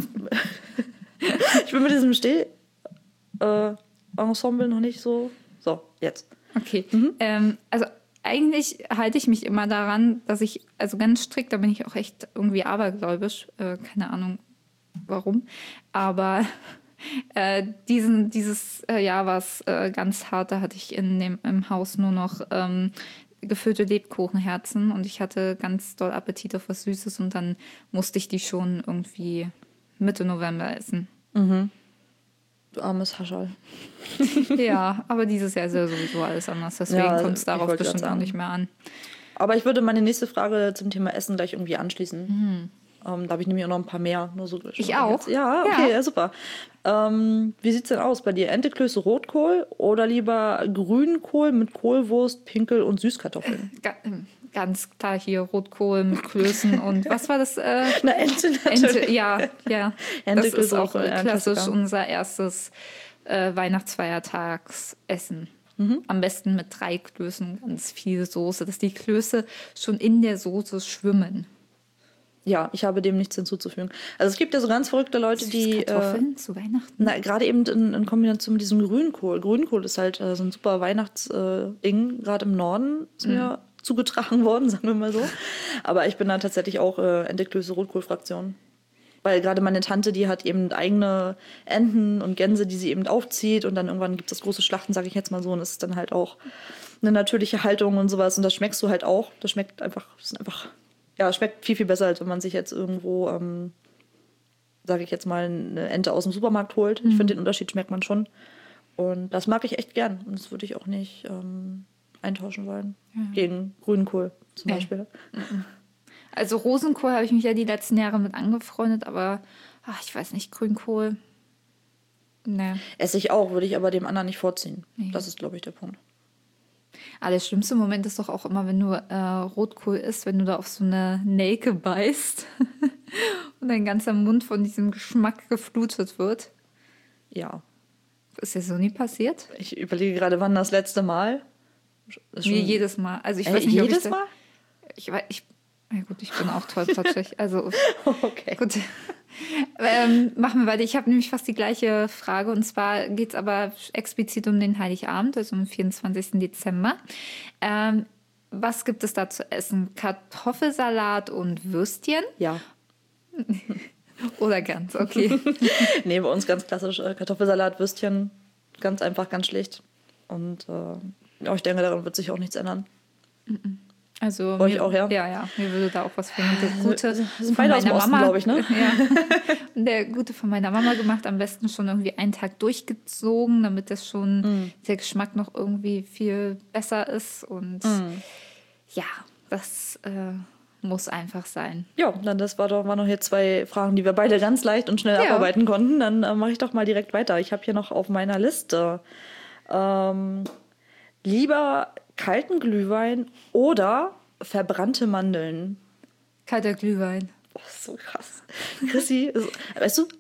Ich bin mit diesem Steh äh, Ensemble noch nicht so. So, jetzt. Okay. Ähm, also eigentlich halte ich mich immer daran, dass ich, also ganz strikt, da bin ich auch echt irgendwie abergläubisch, äh, keine Ahnung warum, aber äh, diesen, dieses äh, Jahr war es äh, ganz hart, da hatte ich in dem, im Haus nur noch ähm, gefüllte Lebkuchenherzen und ich hatte ganz doll Appetit auf was Süßes und dann musste ich die schon irgendwie Mitte November essen. Du armes Haschall. Ja, aber dieses Jahr ist ja sowieso alles anders, deswegen Ja, kommt es ich darauf wollte grad bestimmt auch sagen. nicht mehr an. Aber ich würde meine nächste Frage zum Thema Essen gleich irgendwie anschließen. Ähm, da habe ich nämlich auch noch ein paar mehr. Nur so Ich auch? Jetzt. Ja, okay, Ja. ja, super. Ähm, wie sieht's denn aus bei dir? Ente, Klöße, Rotkohl oder lieber Grünkohl mit Kohlwurst, Pinkel und Süßkartoffeln? Ga ähm, ganz klar hier Rotkohl mit Klößen und was war das? Äh, Na, Ente natürlich. Ente, ja, ja. Ente, Das ist Klöße, auch Rotkohl, ja, klassisch Klassiker. unser erstes äh, Weihnachtsfeiertagsessen. Mhm. Am besten mit drei Klößen, ganz viel Soße, dass die Klöße schon in der Soße schwimmen. Ja, ich habe dem nichts hinzuzufügen. Also es gibt ja so ganz verrückte Leute, die... Äh, Kartoffeln zu Weihnachten? na, gerade eben in, in Kombination mit diesem Grünkohl. Grünkohl ist halt äh, so ein super Weihnachtsding, gerade im Norden ist mir zugetragen worden, sagen wir mal so. Aber ich bin da tatsächlich auch äh, Ente, Klöße, Rotkohl-Fraktion. Weil gerade meine Tante, die hat eben eigene Enten und Gänse, die sie eben aufzieht und dann irgendwann gibt es das große Schlachten, sage ich jetzt mal so, und es ist dann halt auch eine natürliche Haltung und sowas. Und das schmeckst du halt auch. Das schmeckt einfach, das ist einfach, ja, schmeckt viel, viel besser, als wenn man sich jetzt irgendwo, ähm, sage ich jetzt mal, eine Ente aus dem Supermarkt holt. Mhm. Ich finde, den Unterschied schmeckt man schon. Und das mag ich echt gern. Und das würde ich auch nicht ähm, eintauschen wollen. Ja. Gegen Grünkohl zum nee. Beispiel. Also Rosenkohl habe ich mich ja die letzten Jahre mit angefreundet, aber ach, ich weiß nicht, Grünkohl. Nee. Esse ich auch, würde ich aber dem anderen nicht vorziehen. Nee. Das ist, glaube ich, der Punkt. Aber der schlimmste Moment ist doch auch immer, wenn du äh, Rotkohl isst, wenn du da auf so eine Nelke beißt und dein ganzer Mund von diesem Geschmack geflutet wird. Ja. Ist dir so nie passiert? Ich überlege gerade, wann das letzte Mal. Nee, jedes Mal. Also ich äh, weiß nicht, jedes ob ich Mal? Da, ich weiß, ich, ja gut, ich bin auch tollpatschig. Also okay. Gut. Ähm, machen wir weiter. Ich habe nämlich fast die gleiche Frage. Und zwar geht es aber explizit um den Heiligabend, also am vierundzwanzigsten Dezember. Ähm, was gibt es da zu essen? Kartoffelsalat und Würstchen? Ja. Oder ganz, okay. Nee, bei uns ganz klassisch äh, Kartoffelsalat, Würstchen. Ganz einfach, ganz schlicht. Und äh, ja, ich denke, daran wird sich auch nichts ändern. Also euch mir, auch, ja? Ja, ja, mir würde da auch was fehlen. Der Gute wir sind beide aus dem Osten, glaube ich, ne? Ja. Der Gute von meiner Mama gemacht, am besten schon irgendwie einen Tag durchgezogen, damit das schon mm. der Geschmack noch irgendwie viel besser ist. Und mm. ja, das äh, muss einfach sein. Ja, dann das war doch waren noch hier zwei Fragen, die wir beide ganz leicht und schnell ja. abarbeiten konnten. Dann äh, mache ich doch mal direkt weiter. Ich habe hier noch auf meiner Liste ähm, lieber kalten Glühwein oder verbrannte Mandeln. Kalter Glühwein. Oh, so krass. Chrissy, also, weißt du,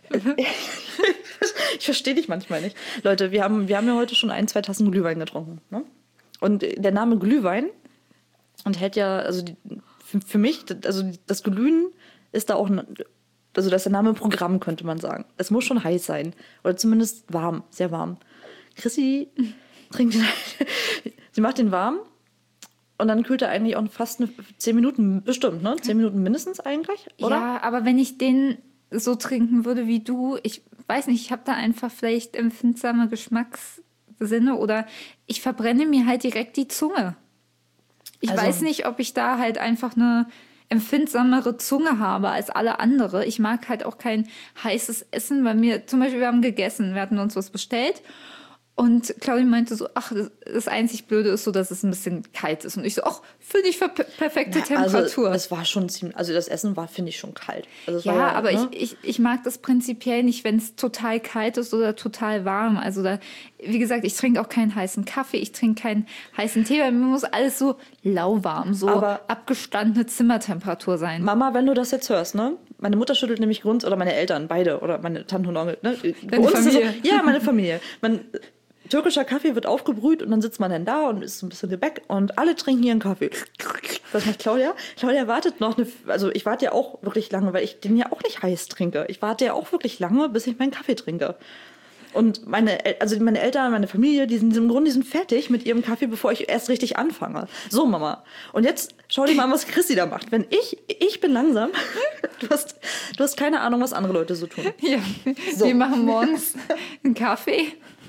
ich verstehe dich manchmal nicht. Leute, wir haben, wir haben ja heute schon ein, zwei Tassen Glühwein getrunken. Ne? Und der Name Glühwein enthält ja, also die, für, für mich, also das Glühen ist da auch, also das ist der Name Programm, könnte man sagen. Es muss schon heiß sein. Oder zumindest warm, sehr warm. Chrissy trinkt den, sie macht den warm und dann kühlt er eigentlich auch fast eine, zehn Minuten bestimmt, ne? Zehn Minuten mindestens eigentlich, oder? Ja, aber wenn ich den so trinken würde wie du, ich weiß nicht, ich habe da einfach vielleicht empfindsame Geschmackssinne oder ich verbrenne mir halt direkt die Zunge. Ich also, weiß nicht, ob ich da halt einfach eine empfindsamere Zunge habe als alle andere. Ich mag halt auch kein heißes Essen, weil mir, zum Beispiel, wir haben gegessen, wir hatten uns was bestellt und Claudia meinte so, ach, das, das einzig Blöde ist so, dass es ein bisschen kalt ist. Und ich so, ach, finde ich für perfekte na, Temperatur. Also es war schon ziemlich, also das Essen war, finde ich, schon kalt. Also ja, ja, aber ne? ich, ich, ich mag das prinzipiell nicht, wenn es total kalt ist oder total warm. Also da, wie gesagt, ich trinke auch keinen heißen Kaffee, ich trinke keinen heißen Tee, weil mir muss alles so lauwarm, so aber abgestandene Zimmertemperatur sein. Mama, wenn du das jetzt hörst, ne? Meine Mutter schüttelt nämlich Grund, oder meine Eltern, beide, oder meine Tante und Onkel, ne? Deine Familie. So, ja, meine Familie. Man, türkischer Kaffee wird aufgebrüht und dann sitzt man dann da und isst so ein bisschen Gebäck und alle trinken ihren Kaffee. Was macht Claudia? Claudia wartet noch eine, also ich warte ja auch wirklich lange, weil ich den ja auch nicht heiß trinke. Ich warte ja auch wirklich lange, bis ich meinen Kaffee trinke. Und meine, also meine Eltern, meine Familie, die sind im Grunde, die sind fertig mit ihrem Kaffee, bevor ich erst richtig anfange. So, Mama. Und jetzt schau dir mal an, was Chrissy da macht. Wenn ich, ich bin langsam, du hast, du hast keine Ahnung, was andere Leute so tun. Ja, so. Wir machen morgens einen Kaffee.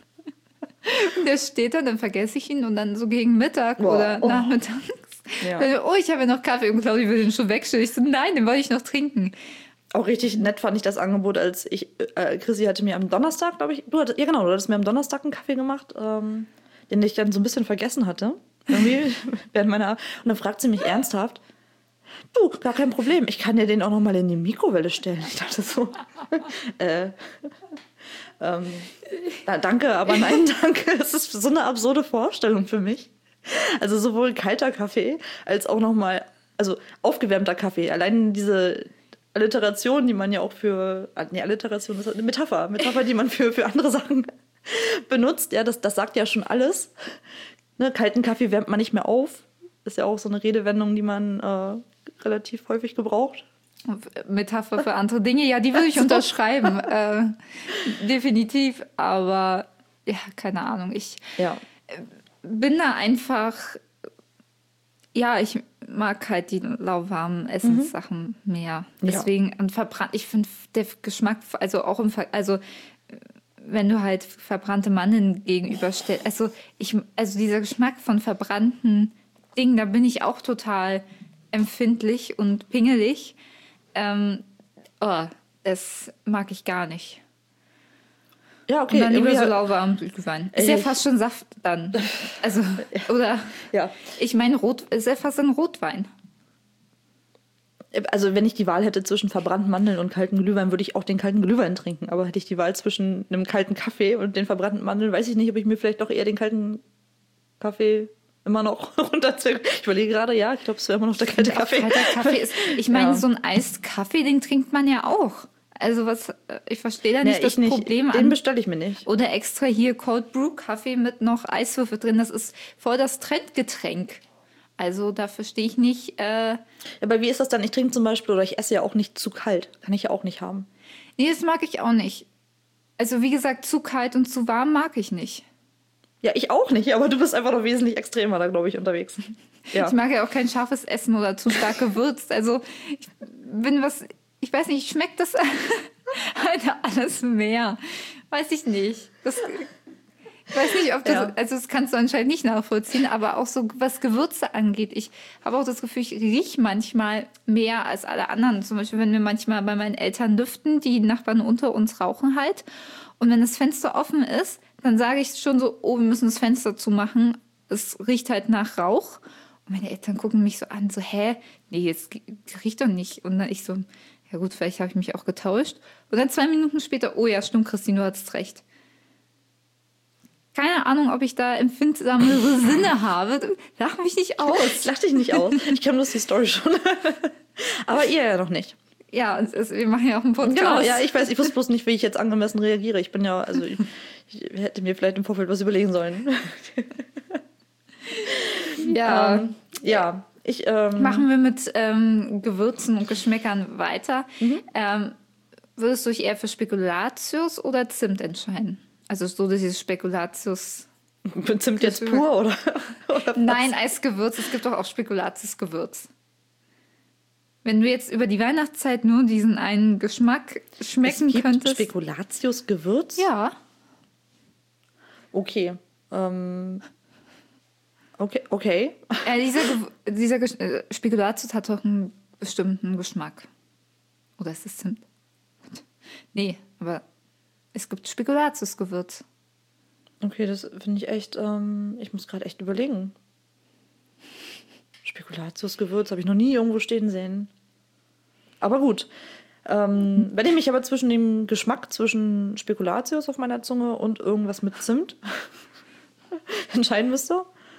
Der steht da, dann vergesse ich ihn und dann so gegen Mittag Boah, oder oh. nachmittags. Ja. Dann, oh, ich habe ja noch Kaffee und Claudia will den schon wegstellen. Ich so, nein, den wollte ich noch trinken. Auch richtig nett fand ich das Angebot, als ich, äh, Chrissy hatte mir am Donnerstag, glaube ich, du hattest, ja genau, du hattest mir am Donnerstag einen Kaffee gemacht, ähm, den ich dann so ein bisschen vergessen hatte. Irgendwie während meiner, und dann fragt sie mich ernsthaft, du, gar kein Problem, ich kann dir den auch noch mal in die Mikrowelle stellen. Ich dachte so, äh, ähm, na, danke, aber nein, danke. Es ist so eine absurde Vorstellung für mich. Also sowohl kalter Kaffee als auch noch mal, also aufgewärmter Kaffee. Allein diese Alliteration, die man ja auch für, nee, Alliteration ist eine Metapher, Metapher, die man für, für andere Sachen benutzt, ja, das, das sagt ja schon alles. Ne, kalten Kaffee wärmt man nicht mehr auf. Ist ja auch so eine Redewendung, die man äh, relativ häufig gebraucht. Metapher für andere Dinge, ja, die würde ich unterschreiben. äh, definitiv, aber ja, keine Ahnung. Ich ja. bin da einfach, ja, ich mag halt die lauwarmen Essenssachen mhm. mehr. Deswegen, ja. und verbrannt, ich finde der Geschmack, also auch im Ver- also wenn du halt verbrannte Mandeln gegenüberstellst. Also, ich, also dieser Geschmack von verbrannten Dingen, da bin ich auch total empfindlich und pingelig. Ähm, oh, das mag ich gar nicht. Ja, okay. Und dann lieber irgendwie so hat- lauwarm Glühwein. Ist ja Ich- fast schon Saft dann. Also, oder, Ja. ich meine, Rot, ist ja fast ein Rotwein. Also wenn ich die Wahl hätte zwischen verbrannten Mandeln und kalten Glühwein, würde ich auch den kalten Glühwein trinken. Aber hätte ich die Wahl zwischen einem kalten Kaffee und den verbrannten Mandeln, weiß ich nicht, ob ich mir vielleicht doch eher den kalten Kaffee immer noch runterziehe. Ich überlege gerade, ja, ich glaube, es wäre immer noch der kalte Auch Kaffee. kalter Kaffee ist, ich meine, Ja. so ein Eiskaffee, den trinkt man ja auch. Also was, ich verstehe da nicht Nee, das ich nicht. Problem Den an. bestelle ich mir nicht. Oder extra hier Cold Brew Kaffee mit noch Eiswürfel drin. Das ist voll das Trendgetränk. Also da verstehe ich nicht. Äh, Aber wie ist das dann? Ich trinke zum Beispiel oder ich esse ja auch nicht zu kalt. Kann ich ja auch nicht haben. nee, das mag ich auch nicht. Also wie gesagt, zu kalt und zu warm mag ich nicht. Ja, ich auch nicht, aber du bist einfach noch wesentlich extremer da, glaube ich, unterwegs. Ja. Ich mag ja auch kein scharfes Essen oder zu stark gewürzt. Also ich bin was, ich weiß nicht, schmeckt das halt alles mehr? Weiß ich nicht. Das, ich weiß nicht, ob das, Ja. also das kannst du anscheinend nicht nachvollziehen, aber auch so, was Gewürze angeht. Ich habe auch das Gefühl, ich rieche manchmal mehr als alle anderen. Zum Beispiel, wenn wir manchmal bei meinen Eltern lüften, die Nachbarn unter uns rauchen halt. Und wenn das Fenster offen ist, dann sage ich schon so, oh, wir müssen das Fenster zumachen. Es riecht halt nach Rauch. Und meine Eltern gucken mich so an, so, hä? Nee, jetzt riecht doch nicht. Und dann ich so, ja gut, vielleicht habe ich mich auch getauscht. Und dann zwei Minuten später, oh ja, stimmt, Christine, du hattest recht. Keine Ahnung, ob ich da empfindsamere Sinne habe. Lach mich nicht aus. Lach dich nicht aus. Ich kenne bloß die Story schon. Aber ihr ja noch nicht. Ja, es ist, wir machen ja auch einen Podcast. Genau, ja, ich weiß, ich wusste bloß nicht, wie ich jetzt angemessen reagiere. Ich bin ja, also ich, ich hätte mir vielleicht im Vorfeld was überlegen sollen. Ja. Ähm, ja, ich. Ähm, Machen wir mit ähm, Gewürzen und Geschmäckern weiter. Ähm, würdest du dich eher für Spekulatius oder Zimt entscheiden? Also so dieses Spekulatius. Zimt jetzt pur oder? oder was? Nein, als Gewürz. Es gibt doch auch Spekulatius-Gewürz. Wenn du jetzt über die Weihnachtszeit nur diesen einen Geschmack schmecken Es gibt könntest. Spekulatius-Gewürz? Ja. Okay. Ähm, okay, okay. Äh, dieser Gew- dieser Gesch- äh, Spekulatius hat doch einen bestimmten Geschmack. Oder ist es Zimt? Nee, aber es gibt Spekulatius-Gewürz. Okay, das finde ich echt, ähm, ich muss gerade echt überlegen. Spekulatius-Gewürz habe ich noch nie irgendwo stehen sehen. Aber gut. Ähm, wenn ich mich aber zwischen dem Geschmack zwischen Spekulatius auf meiner Zunge und irgendwas mit Zimt entscheiden müsste,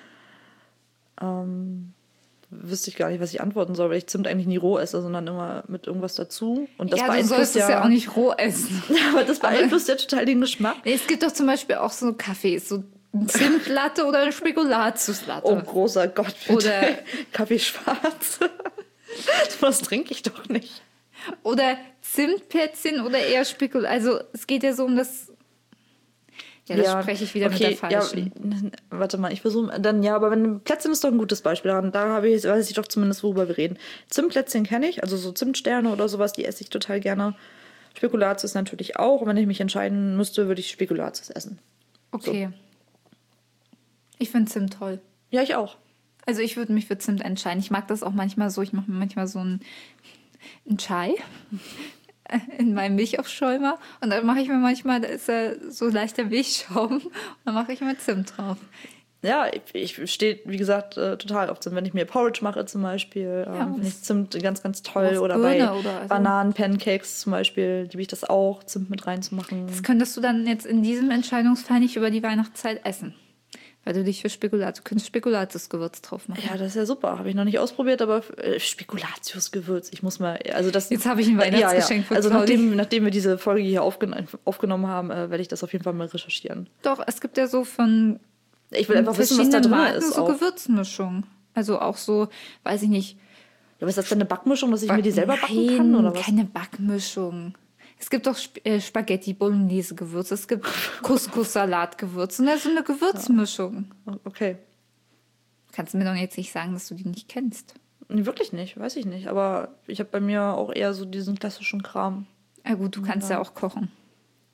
ähm, wüsste ich gar nicht, was ich antworten soll, weil ich Zimt eigentlich nie roh esse, sondern immer mit irgendwas dazu. Und das ja, du beeinflusst sollst es ja auch nicht roh essen. aber das beeinflusst ja total den Geschmack. Nee, es gibt doch zum Beispiel auch so Kaffees, so eine Zimtlatte oder eine Spekulatiuslatte. Oh, großer Gott, bitte. Oder- Kaffee schwarz. Das trinke ich doch nicht. Oder Zimtplätzchen oder eher Spekul. Also es geht ja so um das. Ja, das spreche ich wieder mit der falschen. Ja, warte mal, ich versuche dann, ja, aber wenn Plätzchen ist doch ein gutes Beispiel. Da, da habe ich, weiß ich doch zumindest, worüber wir reden. Zimtplätzchen kenne ich, also so Zimtsterne oder sowas, die esse ich total gerne. Spekulatius natürlich auch. Und wenn ich mich entscheiden müsste, würde ich Spekulatius essen. Okay. Ich finde Zimt toll. Ja, ich auch. Also ich würde mich für Zimt entscheiden. Ich mag das auch manchmal so. Ich mache mir manchmal so einen, einen Chai in meinem Milchaufschäumer. Und dann mache ich mir manchmal, da ist ja so leichter Milchschaum. Und dann mache ich mir Zimt drauf. Ja, ich, ich stehe, wie gesagt, äh, total auf Zimt. Wenn ich mir Porridge mache zum Beispiel, ähm, Ja, finde ich Zimt ganz, ganz toll. auf Oder Birne bei oder so. Bananen-Pancakes zum Beispiel, liebe ich das auch, Zimt mit reinzumachen. Das könntest du dann jetzt in diesem Entscheidungsfall nicht über die Weihnachtszeit essen. Weil du dich für Spekulatius, du könntest Spekulatius-Gewürz drauf machen. Ja, das ist ja super. Habe ich noch nicht ausprobiert, aber äh, Spekulatius-Gewürz. Ich muss mal, also das. Jetzt habe ich ein Weihnachtsgeschenk für Also Claudi. nachdem, nachdem wir diese Folge hier aufgen aufgenommen haben, äh, werde ich das auf jeden Fall mal recherchieren. Doch, es gibt ja so von Ich will einfach wissen, was da verschiedenen drin Marken ist. so auch. Gewürzmischung. Also auch so, weiß ich nicht. Ja, aber ist das denn eine Backmischung, dass ich mir die selber backen kann? Oder was? Keine Backmischung. Es gibt doch Sp äh, Spaghetti Bolognese Gewürz, es gibt Couscous-Salat Gewürz und das ist so eine Gewürzmischung. Okay. Kannst du mir doch jetzt nicht sagen, dass du die nicht kennst? Nee, wirklich nicht, weiß ich nicht. Aber ich habe bei mir auch eher so diesen klassischen Kram. Ja gut, du kannst ja, auch kochen.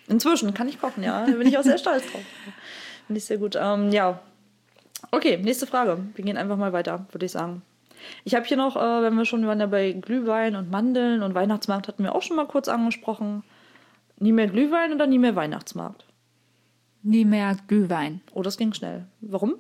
Inzwischen kann ich kochen, ja. Da bin ich auch sehr stolz drauf. Finde ich sehr gut. Ähm, ja. Okay, nächste Frage. Wir gehen einfach mal weiter, würde ich sagen. Ich habe hier noch, äh, wenn wir schon waren ja bei Glühwein und Mandeln und Weihnachtsmarkt hatten wir auch schon mal kurz angesprochen. Nie mehr Glühwein oder nie mehr Weihnachtsmarkt? Nie mehr Glühwein. Oh, das ging schnell. Warum?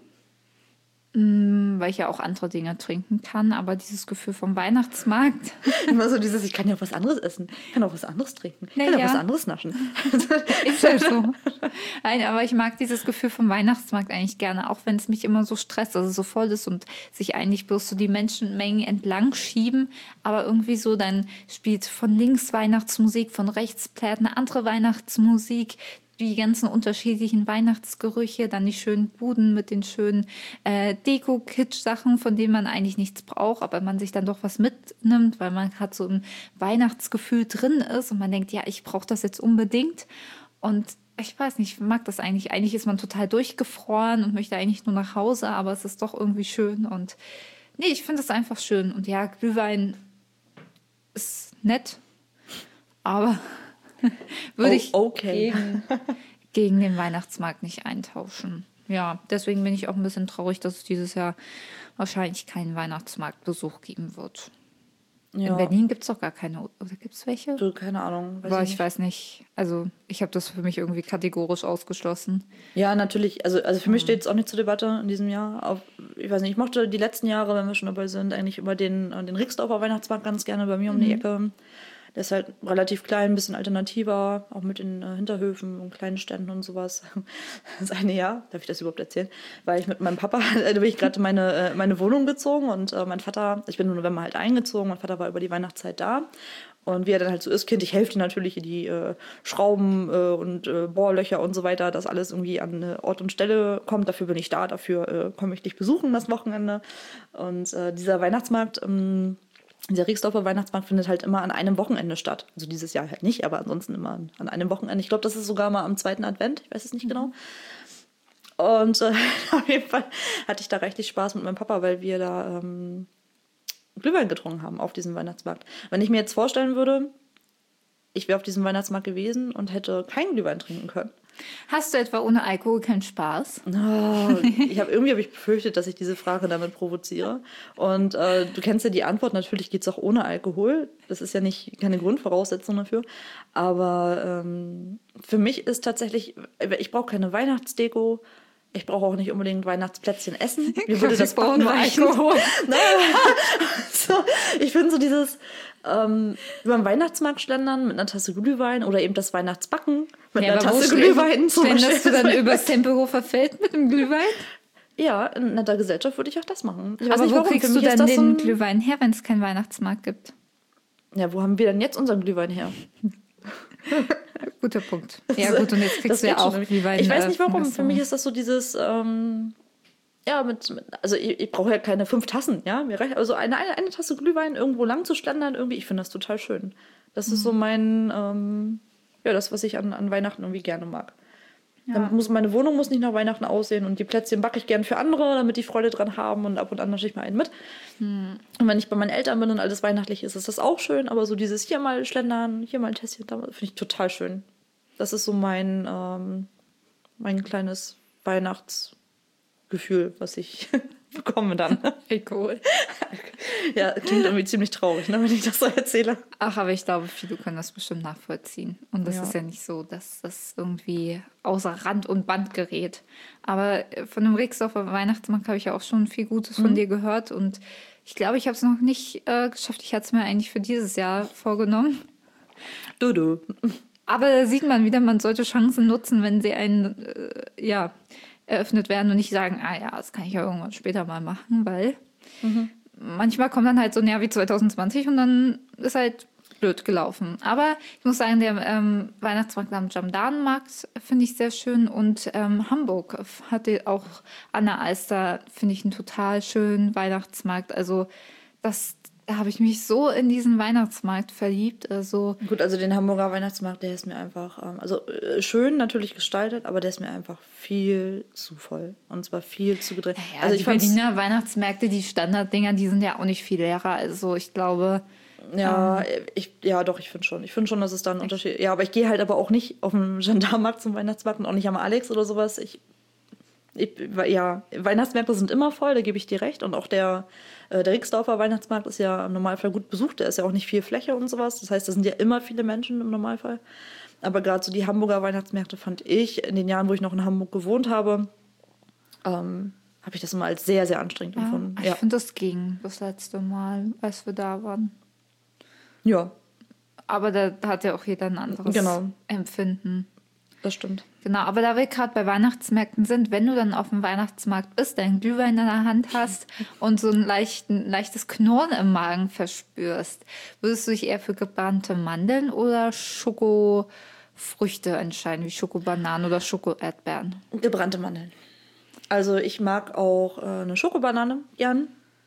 Mm, weil ich ja auch andere Dinge trinken kann, aber dieses Gefühl vom Weihnachtsmarkt. Immer so dieses, ich kann ja auch was anderes essen, ich kann auch was anderes trinken, ich Naja. kann auch was anderes naschen. Ist ja so. Nein, aber ich mag dieses Gefühl vom Weihnachtsmarkt eigentlich gerne, auch wenn es mich immer so stresst, also so voll ist und sich eigentlich bloß so die Menschenmengen entlang schieben, aber irgendwie so, dann spielt von links Weihnachtsmusik, von rechts plärt eine andere Weihnachtsmusik, die ganzen unterschiedlichen Weihnachtsgerüche, dann die schönen Buden mit den schönen äh, Deko-Kitsch-Sachen, von denen man eigentlich nichts braucht, aber man sich dann doch was mitnimmt, weil man gerade so ein Weihnachtsgefühl drin ist und man denkt, ja, ich brauche das jetzt unbedingt. Und ich weiß nicht, ich mag das eigentlich. Eigentlich ist man total durchgefroren und möchte eigentlich nur nach Hause, aber es ist doch irgendwie schön. Und nee, ich finde es einfach schön. Und ja, Glühwein ist nett, aber würde Oh, ich okay. gegen, gegen den Weihnachtsmarkt nicht eintauschen. Ja, deswegen bin ich auch ein bisschen traurig, dass es dieses Jahr wahrscheinlich keinen Weihnachtsmarktbesuch geben wird. Ja. In Berlin gibt es doch gar keine, oder gibt es welche? Du, keine Ahnung. Weiß Aber ich ich nicht. weiß nicht. Also ich habe das für mich irgendwie kategorisch ausgeschlossen. Ja, natürlich. Also, also für mich steht es auch nicht zur Debatte in diesem Jahr. Auf, ich weiß nicht, ich mochte die letzten Jahre, wenn wir schon dabei sind, eigentlich über den, äh, den Rixdorfer Weihnachtsmarkt ganz gerne bei mir um die Ecke. Der ist halt relativ klein, ein bisschen alternativer, auch mit den äh, Hinterhöfen und kleinen Ständen und sowas. Das eine Jahr, darf ich das überhaupt erzählen? Weil ich mit meinem Papa, da bin ich gerade meine, äh, meine Wohnung gezogen und äh, mein Vater, ich bin im November halt eingezogen, mein Vater war über die Weihnachtszeit da. Und wie er dann halt so ist, Kind, ich helfe dir natürlich in die äh, Schrauben äh, und äh, Bohrlöcher und so weiter, dass alles irgendwie an äh, Ort und Stelle kommt. Dafür bin ich da, dafür äh, komme ich dich besuchen das Wochenende. Und äh, dieser Weihnachtsmarkt, ähm, dieser Rixdorfer Weihnachtsmarkt findet halt immer an einem Wochenende statt. Also dieses Jahr halt nicht, aber ansonsten immer an, an einem Wochenende. Ich glaube, das ist sogar mal am zweiten Advent, ich weiß es nicht genau. Und äh, auf jeden Fall hatte ich da richtig Spaß mit meinem Papa, weil wir da ähm, Glühwein getrunken haben auf diesem Weihnachtsmarkt. Wenn ich mir jetzt vorstellen würde, ich wäre auf diesem Weihnachtsmarkt gewesen und hätte keinen Glühwein trinken können. Hast du etwa ohne Alkohol keinen Spaß? Oh, ich hab, irgendwie habe ich befürchtet, dass ich diese Frage damit provoziere. Und äh, du kennst ja die Antwort, natürlich geht es auch ohne Alkohol. Das ist ja nicht keine Grundvoraussetzung dafür. Aber ähm, für mich ist tatsächlich, ich brauche keine Weihnachtsdeko. Ich brauche auch nicht unbedingt Weihnachtsplätzchen essen. Mir würde das brauchen Backen reichen. Alkohol. So, ich finde so dieses ähm, über den Weihnachtsmarkt schlendern mit einer Tasse Glühwein oder eben das Weihnachtsbacken mit Ja, einer aber wo Tasse schl- Glühwein. zum Schlenderst du Beispiel. dann übers Tempelhofer Feld mit dem Glühwein? Ja, in netter Gesellschaft würde ich auch das machen. Ich weiß Aber nicht, wo warum. Für kriegst du mich ist dann das den so ein- Glühwein her, wenn es keinen Weihnachtsmarkt gibt? Ja, wo haben wir denn jetzt unseren Glühwein her? Guter Punkt. Ja gut, und jetzt Das kriegst du ja geht schon auch irgendwie. Glühwein. Ich weiß äh, nicht warum. vom Für Restaurant. mich ist das so dieses, ähm, ja, mit, mit also ich, ich brauche ja keine fünf Tassen, ja. Mir reicht also eine, eine, eine Tasse Glühwein irgendwo lang zu schlendern, irgendwie, ich finde das total schön. Das ist so mein, ähm, ja, das, was ich an, an Weihnachten irgendwie gerne mag. Ja. Dann muss, meine Wohnung muss nicht nach Weihnachten aussehen und die Plätzchen backe ich gern für andere, damit die Freude dran haben und ab und an nasche ich mal einen mit. Hm. Und wenn ich bei meinen Eltern bin und alles weihnachtlich ist, ist das auch schön, aber so dieses hier mal schlendern, hier mal ein Tässchen, da finde ich total schön. Das ist so mein, ähm, mein kleines Weihnachtsgefühl, was ich bekomme dann. Alkohol. Ja, klingt irgendwie ziemlich traurig, ne, wenn ich das so erzähle. Ach, aber ich glaube, viele können das bestimmt nachvollziehen. Und das Ja. ist ja nicht so, dass das irgendwie außer Rand und Band gerät. Aber von dem Rixdorfer Weihnachtsmarkt habe ich ja auch schon viel Gutes von Mhm. dir gehört. Und ich glaube, ich habe es noch nicht äh, geschafft. Ich hatte es mir eigentlich für dieses Jahr vorgenommen. Du, du. Aber da sieht man wieder, man sollte Chancen nutzen, wenn sie einen, äh, ja, eröffnet werden und nicht sagen, ah ja, das kann ich ja irgendwann später mal machen, weil Mhm. manchmal kommt dann halt so ein Jahr wie zwanzig zwanzig und dann ist halt blöd gelaufen. Aber ich muss sagen, der ähm, Weihnachtsmarkt am Jamdanenmarkt finde ich sehr schön und ähm, Hamburg hatte auch an der Alster, finde ich, einen total schönen Weihnachtsmarkt. Also das, da habe ich mich so in diesen Weihnachtsmarkt verliebt. Also Gut, also den Hamburger Weihnachtsmarkt, der ist mir einfach, ähm, also äh, schön natürlich gestaltet, aber der ist mir einfach viel zu voll. Und zwar viel zu gedreht. ja, also die ich fand's, Berliner Weihnachtsmärkte, die Standarddinger, die sind ja auch nicht viel leerer. Also ich glaube, Ja, ähm. ich, ja doch, ich finde schon. Ich finde schon, dass es da einen Unterschied. Ja, aber ich gehe halt aber auch nicht auf den Gendarmenmarkt zum Weihnachtsmarkt und auch nicht am Alex oder sowas. Ich, ich, ja, Weihnachtsmärkte sind immer voll, da gebe ich dir recht. Und auch der, äh, der Rixdorfer Weihnachtsmarkt ist ja im Normalfall gut besucht. Da ist ja auch nicht viel Fläche und sowas. Das heißt, da sind ja immer viele Menschen im Normalfall. Aber gerade so die Hamburger Weihnachtsmärkte fand ich in den Jahren, wo ich noch in Hamburg gewohnt habe, ähm, habe ich das immer als sehr, sehr anstrengend ja, empfunden. Ich ja. finde, das ging das letzte Mal, als wir da waren. Ja. Aber da hat ja auch jeder ein anderes genau. Empfinden. Das stimmt. Genau, aber da wir gerade bei Weihnachtsmärkten sind, wenn du dann auf dem Weihnachtsmarkt bist, deinen Glühwein in der Hand hast und so ein leichten, leichtes Knurren im Magen verspürst, würdest du dich eher für gebrannte Mandeln oder Schokofrüchte entscheiden, wie Schokobananen oder Schoko-Erdbeeren? Gebrannte Mandeln. Also ich mag auch äh, eine Schokobanane gern,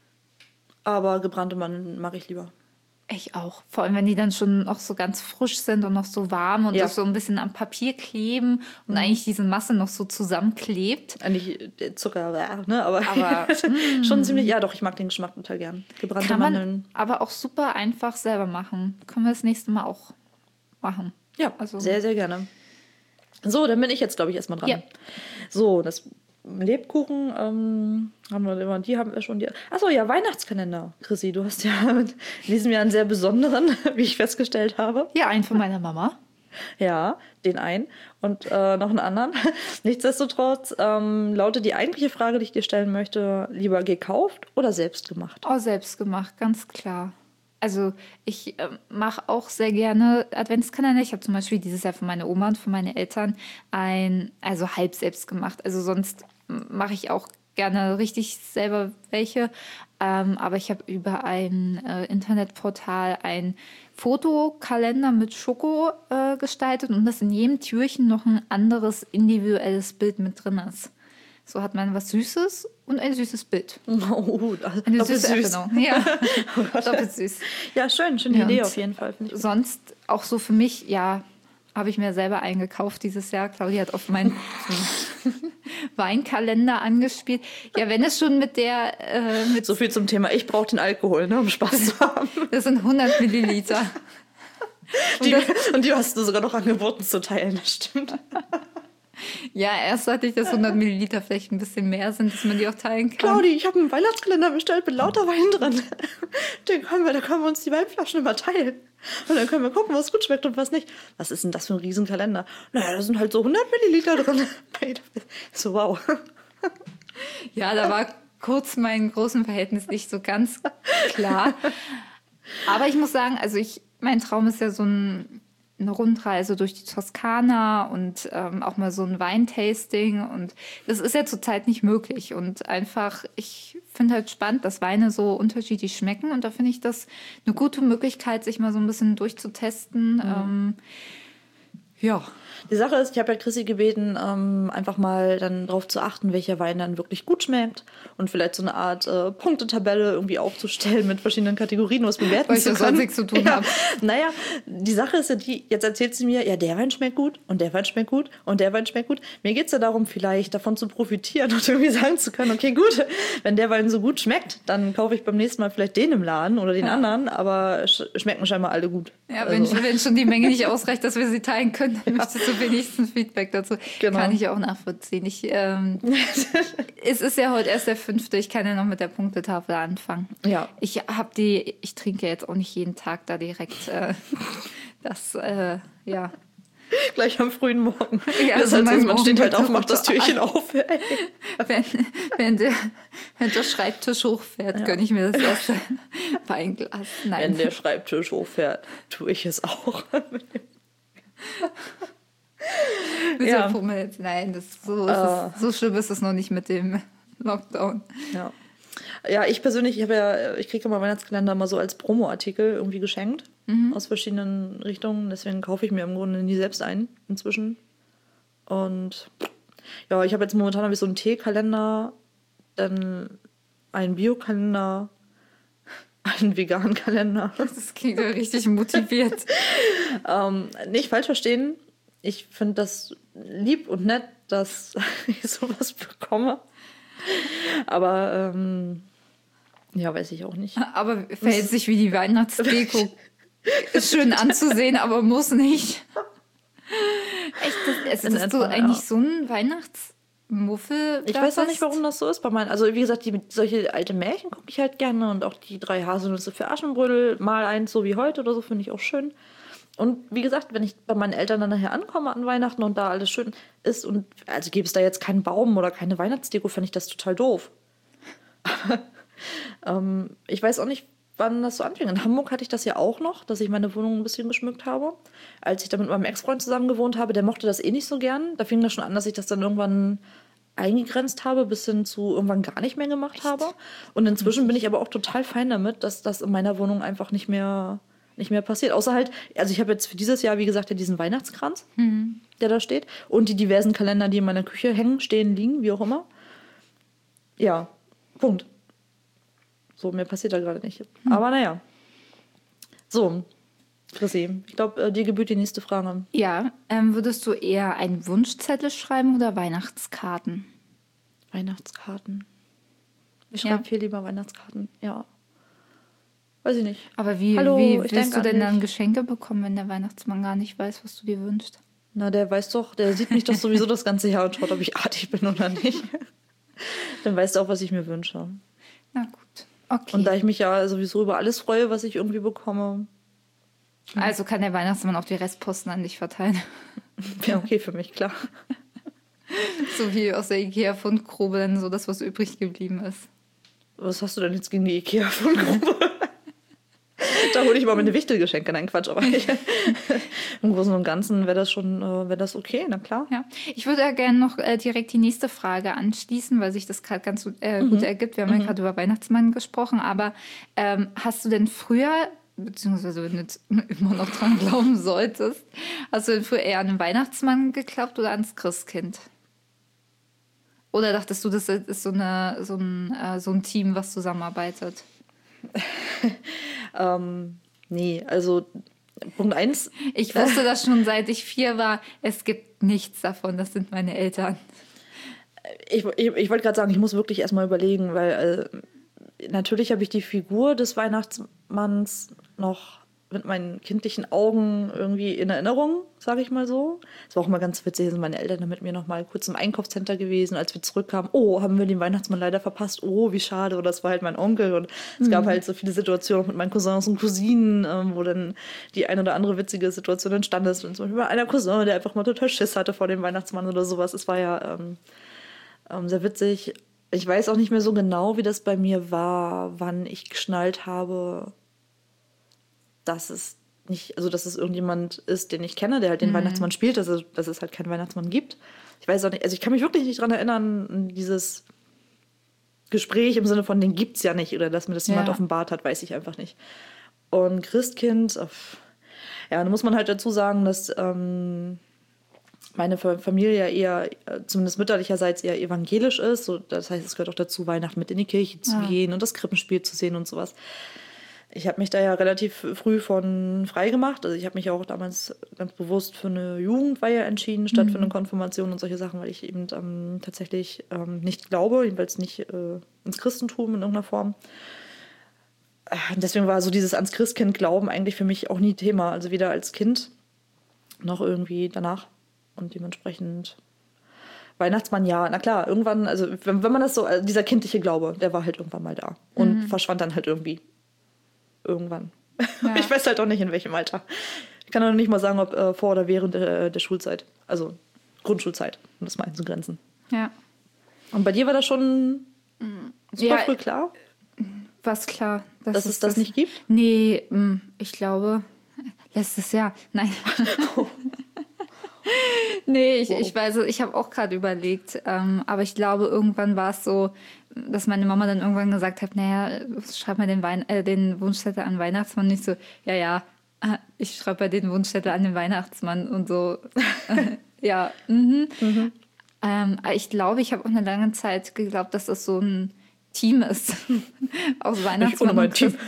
aber gebrannte Mandeln mag ich lieber. Ich auch. Vor allem, wenn die dann schon noch so ganz frisch sind und noch so warm und ja. das so ein bisschen am Papier kleben und mhm. eigentlich diese Masse noch so zusammenklebt. Eigentlich Zucker, ne? Aber, aber schon ziemlich, ja doch, ich mag den Geschmack total gern. Gebrannte Kann man Mandeln. Aber auch super einfach selber machen. Können wir das nächste Mal auch machen. Ja, also sehr, sehr gerne. So, dann bin ich jetzt, glaube ich, erstmal dran. Ja. So, das Lebkuchen ähm, haben wir immer, die haben wir schon. Die, achso, ja, Weihnachtskalender. Chrissy, du hast ja in diesem Jahr einen sehr besonderen, wie ich festgestellt habe. Ja, einen von meiner Mama. Ja, den einen und äh, noch einen anderen. Nichtsdestotrotz ähm, lautet die eigentliche Frage, die ich dir stellen möchte, lieber gekauft oder selbst gemacht? Oh, selbst gemacht, ganz klar. Also ich äh, mache auch sehr gerne Adventskalender. Ich habe zum Beispiel dieses Jahr für meine Oma und für meine Eltern ein, also halb selbst gemacht. Also sonst mache ich auch gerne richtig selber welche. Ähm, aber ich habe über ein äh, Internetportal ein Fotokalender mit Schoko äh, gestaltet und dass in jedem Türchen noch ein anderes individuelles Bild mit drin ist. So hat man was Süßes und ein süßes Bild. Oh, eine süße süß. Erfindung. Ja, oh doppelt süß. Ja, schön, schöne ja, Idee auf jeden Fall. Ich sonst auch so für mich, ja, habe ich mir selber eingekauft dieses Jahr. Claudia hat auf meinen Weinkalender angespielt. Ja, wenn es schon mit der... Äh, mit so viel zum Thema, ich brauche den Alkohol, ne, um Spaß zu haben. Das sind hundert Milliliter. Und die, und die hast du sogar noch angeboten zu teilen, das stimmt. Ja, erst hatte ich, dass hundert Milliliter vielleicht ein bisschen mehr sind, dass man die auch teilen kann. Claudi, ich habe einen Weihnachtskalender bestellt mit lauter Wein drin. Den können wir, da können wir uns die Weinflaschen immer teilen. Und dann können wir gucken, was gut schmeckt und was nicht. Was ist denn das für ein Riesenkalender? Naja, da sind halt so hundert Milliliter drin. So, wow. Ja, da war kurz mein großes Verhältnis nicht so ganz klar. Aber ich muss sagen, also ich, mein Traum ist ja so ein... eine Rundreise durch die Toskana und ähm, auch mal so ein Weintasting. Und das ist ja zurzeit nicht möglich. Und einfach, ich finde halt spannend, dass Weine so unterschiedlich schmecken. Und da finde ich das eine gute Möglichkeit, sich mal so ein bisschen durchzutesten. Mhm. Ähm, ja. Die Sache ist, ich habe ja Chrissy gebeten, ähm, einfach mal dann darauf zu achten, welcher Wein dann wirklich gut schmeckt und vielleicht so eine Art äh, Punktetabelle irgendwie aufzustellen mit verschiedenen Kategorien, was bewerten Weil ich zu das können. sonst nichts zu tun ja. habe. Naja, die Sache ist ja die, jetzt erzählt sie mir, ja, der Wein schmeckt gut und der Wein schmeckt gut und der Wein schmeckt gut. Mir geht es ja darum, vielleicht davon zu profitieren und irgendwie sagen zu können, okay, gut, wenn der Wein so gut schmeckt, dann kaufe ich beim nächsten Mal vielleicht den im Laden oder den ja. anderen, aber sch- schmecken scheinbar alle gut. Ja, also. wenn, wenn schon die Menge nicht ausreicht, dass wir sie teilen können, dann ja. möchtest du wenigstens Feedback dazu. Genau. Kann ich auch nachvollziehen. Ich, ähm, es ist ja heute erst der fünfte. Ich kann ja noch mit der Punktetafel anfangen. Ja. Ich habe die, ich trinke jetzt auch nicht jeden Tag da direkt äh, das, äh, ja. Gleich am frühen Morgen. Ja, das also heißt, man steht halt auf, macht das Türchen auf. wenn, wenn, der, wenn der Schreibtisch hochfährt, ja. gönne ich mir das erste Weinglas. Nein. Wenn der Schreibtisch hochfährt, tue ich es auch. Ja. Nein, das, so, uh. es, so schlimm ist es noch nicht mit dem Lockdown. Ja, ja ich persönlich, ich habe ja, ich kriege immer Weihnachtskalender mal so als Promo-Artikel irgendwie geschenkt mhm. aus verschiedenen Richtungen. Deswegen kaufe ich mir im Grunde nie selbst ein inzwischen. Und ja, ich habe jetzt momentan habe ich so einen Teekalender, dann einen Biokalender, einen veganen Kalender. Das klingt ja richtig motiviert. ähm, nicht falsch verstehen. Ich finde das lieb und nett, dass ich sowas bekomme. Aber ähm, Ja, weiß ich auch nicht. Aber verhält sich wie die Weihnachtsdeko. Ist schön anzusehen, aber muss nicht. Echt, das, also, bist du etwa, eigentlich ja. so ein Weihnachtsmuffel? Ich weiß auch nicht, warum das so ist bei meinen. Also wie gesagt, die, solche alte Märchen gucke ich halt gerne und auch die drei Haselnüsse für Aschenbrödel, mal eins so wie heute oder so, finde ich auch schön. Und wie gesagt, wenn ich bei meinen Eltern dann nachher ankomme an Weihnachten und da alles schön ist und also gäbe es da jetzt keinen Baum oder keine Weihnachtsdeko, finde ich das total doof. ähm, ich weiß auch nicht, wann das so anfing. In Hamburg hatte ich das ja auch noch, dass ich meine Wohnung ein bisschen geschmückt habe. Als ich da mit meinem Ex-Freund zusammen gewohnt habe, der mochte das eh nicht so gern. Da fing das schon an, dass ich das dann irgendwann eingegrenzt habe, bis hin zu irgendwann gar nicht mehr gemacht habe. Und inzwischen bin ich aber auch total fein damit, dass das in meiner Wohnung einfach nicht mehr, nicht mehr passiert. Außer halt, also ich habe jetzt für dieses Jahr, wie gesagt, ja diesen Weihnachtskranz, mhm. der da steht. Und die diversen Kalender, die in meiner Küche hängen, stehen, liegen, wie auch immer. Ja, Punkt. So, mehr passiert da gerade nicht. Hm. Aber naja. So, Chrissy, ich glaube, dir gebührt die nächste Frage. Ja, ähm, würdest du eher einen Wunschzettel schreiben oder Weihnachtskarten? Weihnachtskarten. Ich schreibe ja. viel lieber Weihnachtskarten, ja. Weiß ich nicht. Aber wie, Hallo, wie willst du denn dann Geschenke bekommen, wenn der Weihnachtsmann gar nicht weiß, was du dir wünschst? Na, der weiß doch, der sieht mich doch sowieso das ganze Jahr und schaut, ob ich artig bin oder nicht. Dann weißt du auch, was ich mir wünsche. Na gut. Okay. Und da ich mich ja sowieso über alles freue, was ich irgendwie bekomme. Also kann der Weihnachtsmann auch die Restposten an dich verteilen. Ja, okay, für mich, klar. So wie aus der Ikea-Fundgrube dann so das, was übrig geblieben ist. Was hast du denn jetzt gegen die Ikea-Fundgrube? Da hole ich mal meine Wichtelgeschenke. Nein, Quatsch, aber ich, im Großen und Ganzen wäre das schon, äh, wäre das okay, na klar. Ja. Ich würde ja gerne noch äh, direkt die nächste Frage anschließen, weil sich das gerade ganz äh, gut mhm. ergibt. Wir haben mhm. ja gerade über Weihnachtsmann gesprochen, aber ähm, hast du denn früher, beziehungsweise wenn du jetzt immer noch dran glauben solltest, hast du denn früher eher an den Weihnachtsmann geglaubt oder ans Christkind? Oder dachtest du, das ist so, eine, so, ein, äh, so ein Team, was zusammenarbeitet? ähm, nee, also Punkt eins. Ich wusste das schon, seit ich vier war. Es gibt nichts davon, das sind meine Eltern. Ich, ich, ich wollte gerade sagen, ich muss wirklich erstmal überlegen, weil äh, natürlich habe ich die Figur des Weihnachtsmanns noch mit meinen kindlichen Augen irgendwie in Erinnerung, sage ich mal so. Es war auch mal ganz witzig, sind meine Eltern mit mir noch mal kurz im Einkaufscenter gewesen, als wir zurückkamen. Oh, haben wir den Weihnachtsmann leider verpasst. Oh, wie schade. Oder das war halt mein Onkel. Und es mhm. gab halt so viele Situationen mit meinen Cousins und Cousinen, ähm, wo dann die eine oder andere witzige Situation entstanden ist. Und zum Beispiel bei einer Cousin, der einfach mal total Schiss hatte vor dem Weihnachtsmann oder sowas. Es war ja ähm, ähm, sehr witzig. Ich weiß auch nicht mehr so genau, wie das bei mir war, wann ich geschnallt habe, dass es nicht, also dass es irgendjemand ist, den ich kenne, der halt den mhm. Weihnachtsmann spielt, dass es, dass es halt keinen Weihnachtsmann gibt. Ich weiß auch nicht, also ich kann mich wirklich nicht daran erinnern, dieses Gespräch im Sinne von, den gibt's ja nicht oder dass mir das jemand ja. offenbart hat, weiß ich einfach nicht. Und Christkind, ja, da muss man halt dazu sagen, dass ähm, meine Familie ja eher, zumindest mütterlicherseits, eher evangelisch ist. So, das heißt, es gehört auch dazu, Weihnachten mit in die Kirche zu ja. gehen und das Krippenspiel zu sehen und sowas. Ich habe mich da ja relativ früh von frei gemacht. Also ich habe mich auch damals ganz bewusst für eine Jugendweihe entschieden, statt mhm. für eine Konfirmation und solche Sachen, weil ich eben ähm, tatsächlich ähm, nicht glaube, jedenfalls nicht äh, ins Christentum in irgendeiner Form. Und deswegen war so dieses ans Christkind glauben eigentlich für mich auch nie Thema. Also weder als Kind noch irgendwie danach. Und dementsprechend Weihnachtsmann, ja, na klar, irgendwann, also wenn, wenn man das so, also dieser kindliche Glaube, der war halt irgendwann mal da und mhm. verschwand dann halt irgendwie. Irgendwann. Ja. Ich weiß halt auch nicht, in welchem Alter. Ich kann auch nicht mal sagen, ob äh, vor oder während der, der Schulzeit. Also Grundschulzeit, um das mal einzugrenzen. Ja. Und bei dir war das schon super ja, früh klar? Was klar? Dass, dass es das, das nicht gibt? Nee, ich glaube, letztes Jahr. Nein. Oh. Nee, ich, wow. ich weiß, ich habe auch gerade überlegt, ähm, aber ich glaube, irgendwann war es so, dass meine Mama dann irgendwann gesagt hat, naja, schreib mal den, Wein äh, den Wunschzettel an den Weihnachtsmann. Nicht so, ja, ja, ich schreibe mal den Wunschzettel an den Weihnachtsmann und so. ja, mhm. Mhm. Ähm, ich glaube, ich habe auch eine lange Zeit geglaubt, dass das so ein Team ist aus Weihnachtsmann und Team.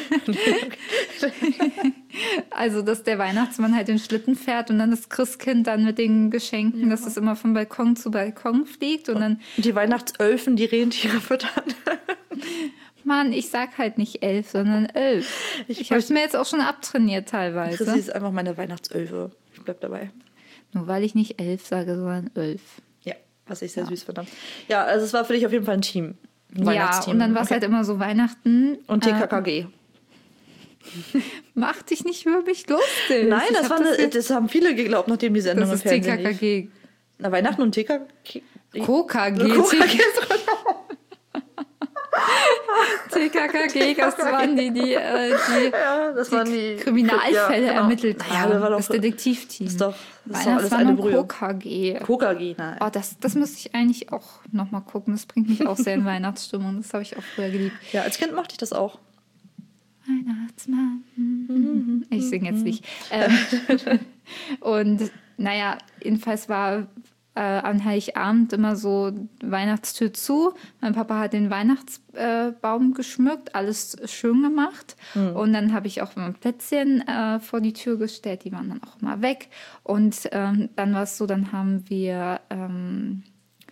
Also, dass der Weihnachtsmann halt den Schlitten fährt und dann das Christkind dann mit den Geschenken, ja. dass es immer von Balkon zu Balkon fliegt und dann die Weihnachtsölfen die Rentiere füttern. Mann, ich sag halt nicht elf, sondern elf. Ich, ich habe es mir jetzt auch schon abtrainiert teilweise. Chrissy ist einfach meine Weihnachtsölfe. Ich bleib dabei. Nur weil ich nicht elf sage, sondern elf. Ja, was ich sehr ja. süß finde. Ja, also es war für dich auf jeden Fall ein Team. Ein ja, und dann war es okay. halt immer so Weihnachten. Und T K K G. Äh, Mach dich nicht über mich lustig. Nein, das, hab war das, eine, das haben viele geglaubt, nachdem die Sendung das im Fernsehen T K K G. lief. Na, Weihnachten und T K K G. K K G. T K K G, das waren die, die, äh, die, ja, das die, waren die Kriminalfälle ja, genau. ermittelt ja, haben. Das, das Detektivteam. Das ist doch, das ist doch alles eine Brühe. K K G. K K G, nein. Oh, das, das müsste ich eigentlich auch nochmal gucken. Das bringt mich auch sehr in Weihnachtsstimmung. Das habe ich auch früher geliebt. Ja, als Kind mochte ich das auch. Weihnachtsmann. Ich singe jetzt nicht. Ähm, und naja, jedenfalls war äh, an Heiligabend immer so Weihnachtstür zu. Mein Papa hat den Weihnachtsbaum äh, geschmückt, alles schön gemacht. Mhm. Und dann habe ich auch mein Plätzchen äh, vor die Tür gestellt. Die waren dann auch immer weg. Und ähm, dann war es so, dann haben wir Ähm,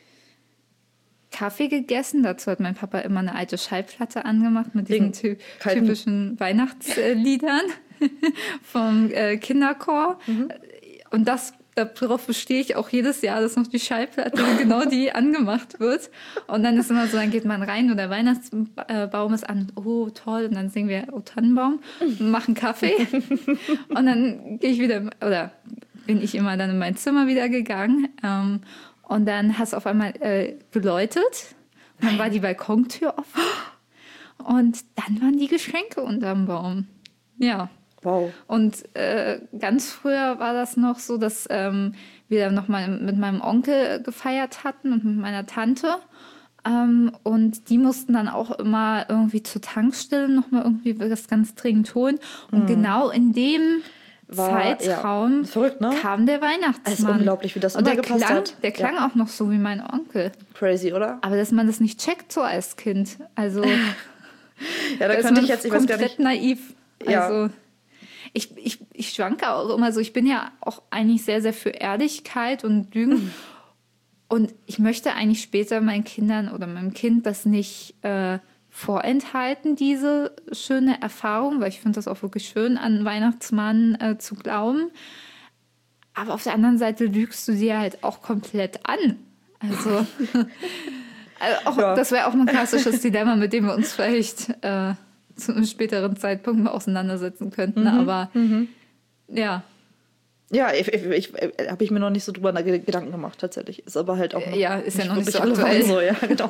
Kaffee gegessen. Dazu hat mein Papa immer eine alte Schallplatte angemacht mit diesen ty- typischen Weihnachtsliedern vom äh, Kinderchor. Mhm. Und das, darauf bestehe ich auch jedes Jahr, dass noch die Schallplatte genau die angemacht wird. Und dann ist immer so, dann geht man rein und der Weihnachtsbaum ist an. Oh, toll. Und dann singen wir Oh Tannenbaum und machen Kaffee. Und dann gehe ich wieder, oder bin ich immer dann in mein Zimmer wieder gegangen. Ähm, Und dann hast du auf einmal äh, geläutet. Und dann war die Balkontür offen. Und dann waren die Geschenke unterm Baum. Ja. Wow. Und äh, ganz früher war das noch so, dass ähm, wir dann noch mal mit meinem Onkel gefeiert hatten und mit meiner Tante. Ähm, und die mussten dann auch immer irgendwie zur Tankstelle noch mal irgendwie was ganz dringend holen. Und mhm. genau in dem War, Zeitraum ja. Verrückt, ne? kam der Weihnachtsmann. Es ist unglaublich, wie das und immer der gepasst klang, hat. Der klang ja. auch noch so wie mein Onkel. Crazy, oder? Aber dass man das nicht checkt so als Kind. Also ja, da könnte ich jetzt, ich weiß gar nicht. Komplett naiv. Ja. Also ich, ich, ich schwanke auch immer so. Ich bin ja auch eigentlich sehr, sehr für Ehrlichkeit und Lügen. Und ich möchte eigentlich später meinen Kindern oder meinem Kind das nicht äh, vorenthalten, diese schöne Erfahrung, weil ich finde das auch wirklich schön, an Weihnachtsmann äh, zu glauben. Aber auf der anderen Seite lügst du dir halt auch komplett an. Also, also auch, ja. das wäre auch ein klassisches Dilemma, mit dem wir uns vielleicht äh, zu einem späteren Zeitpunkt mal auseinandersetzen könnten. Mhm. Aber mhm. ja. Ja, ich, ich, ich, habe ich mir noch nicht so drüber Gedanken gemacht, tatsächlich. Ist aber halt auch noch ja, ist ja noch nicht so aktuell. So, ja, genau.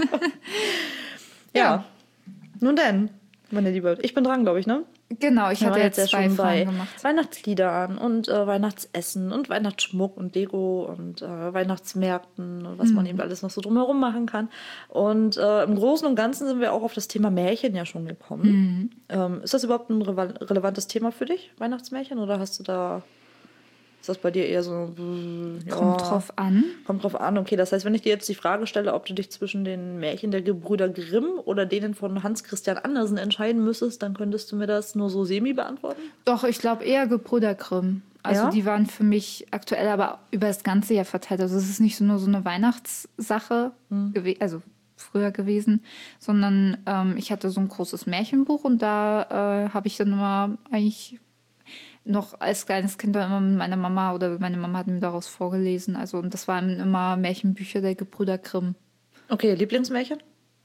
ja. ja. Nun denn, meine Liebe, ich bin dran, glaube ich, ne? Genau, ich hatte jetzt, jetzt zwei Fragen gemacht. Weihnachtsliedern und äh, Weihnachtsessen und Weihnachtsschmuck und Deko und äh, Weihnachtsmärkten und was mhm. man eben alles noch so drumherum machen kann. Und äh, im Großen und Ganzen sind wir auch auf das Thema Märchen ja schon gekommen. Mhm. Ähm, ist das überhaupt ein re- relevantes Thema für dich, Weihnachtsmärchen, oder hast du da... Ist das bei dir eher so... Ja, kommt drauf an. Kommt drauf an, okay. Das heißt, wenn ich dir jetzt die Frage stelle, ob du dich zwischen den Märchen der Gebrüder Grimm oder denen von Hans Christian Andersen entscheiden müsstest, dann könntest du mir das nur so semi beantworten? Doch, ich glaube eher Gebrüder Grimm. Also ja? Die waren für mich aktuell, aber über das ganze Jahr verteilt. Also es ist nicht so nur so eine Weihnachtssache, hm. gew- also früher gewesen, sondern ähm, ich hatte so ein großes Märchenbuch und da äh, habe ich dann immer eigentlich... noch als kleines Kind immer mit meiner Mama oder meine Mama hat mir daraus vorgelesen. Also, und das waren immer Märchenbücher der Gebrüder Grimm. Okay, Lieblingsmärchen?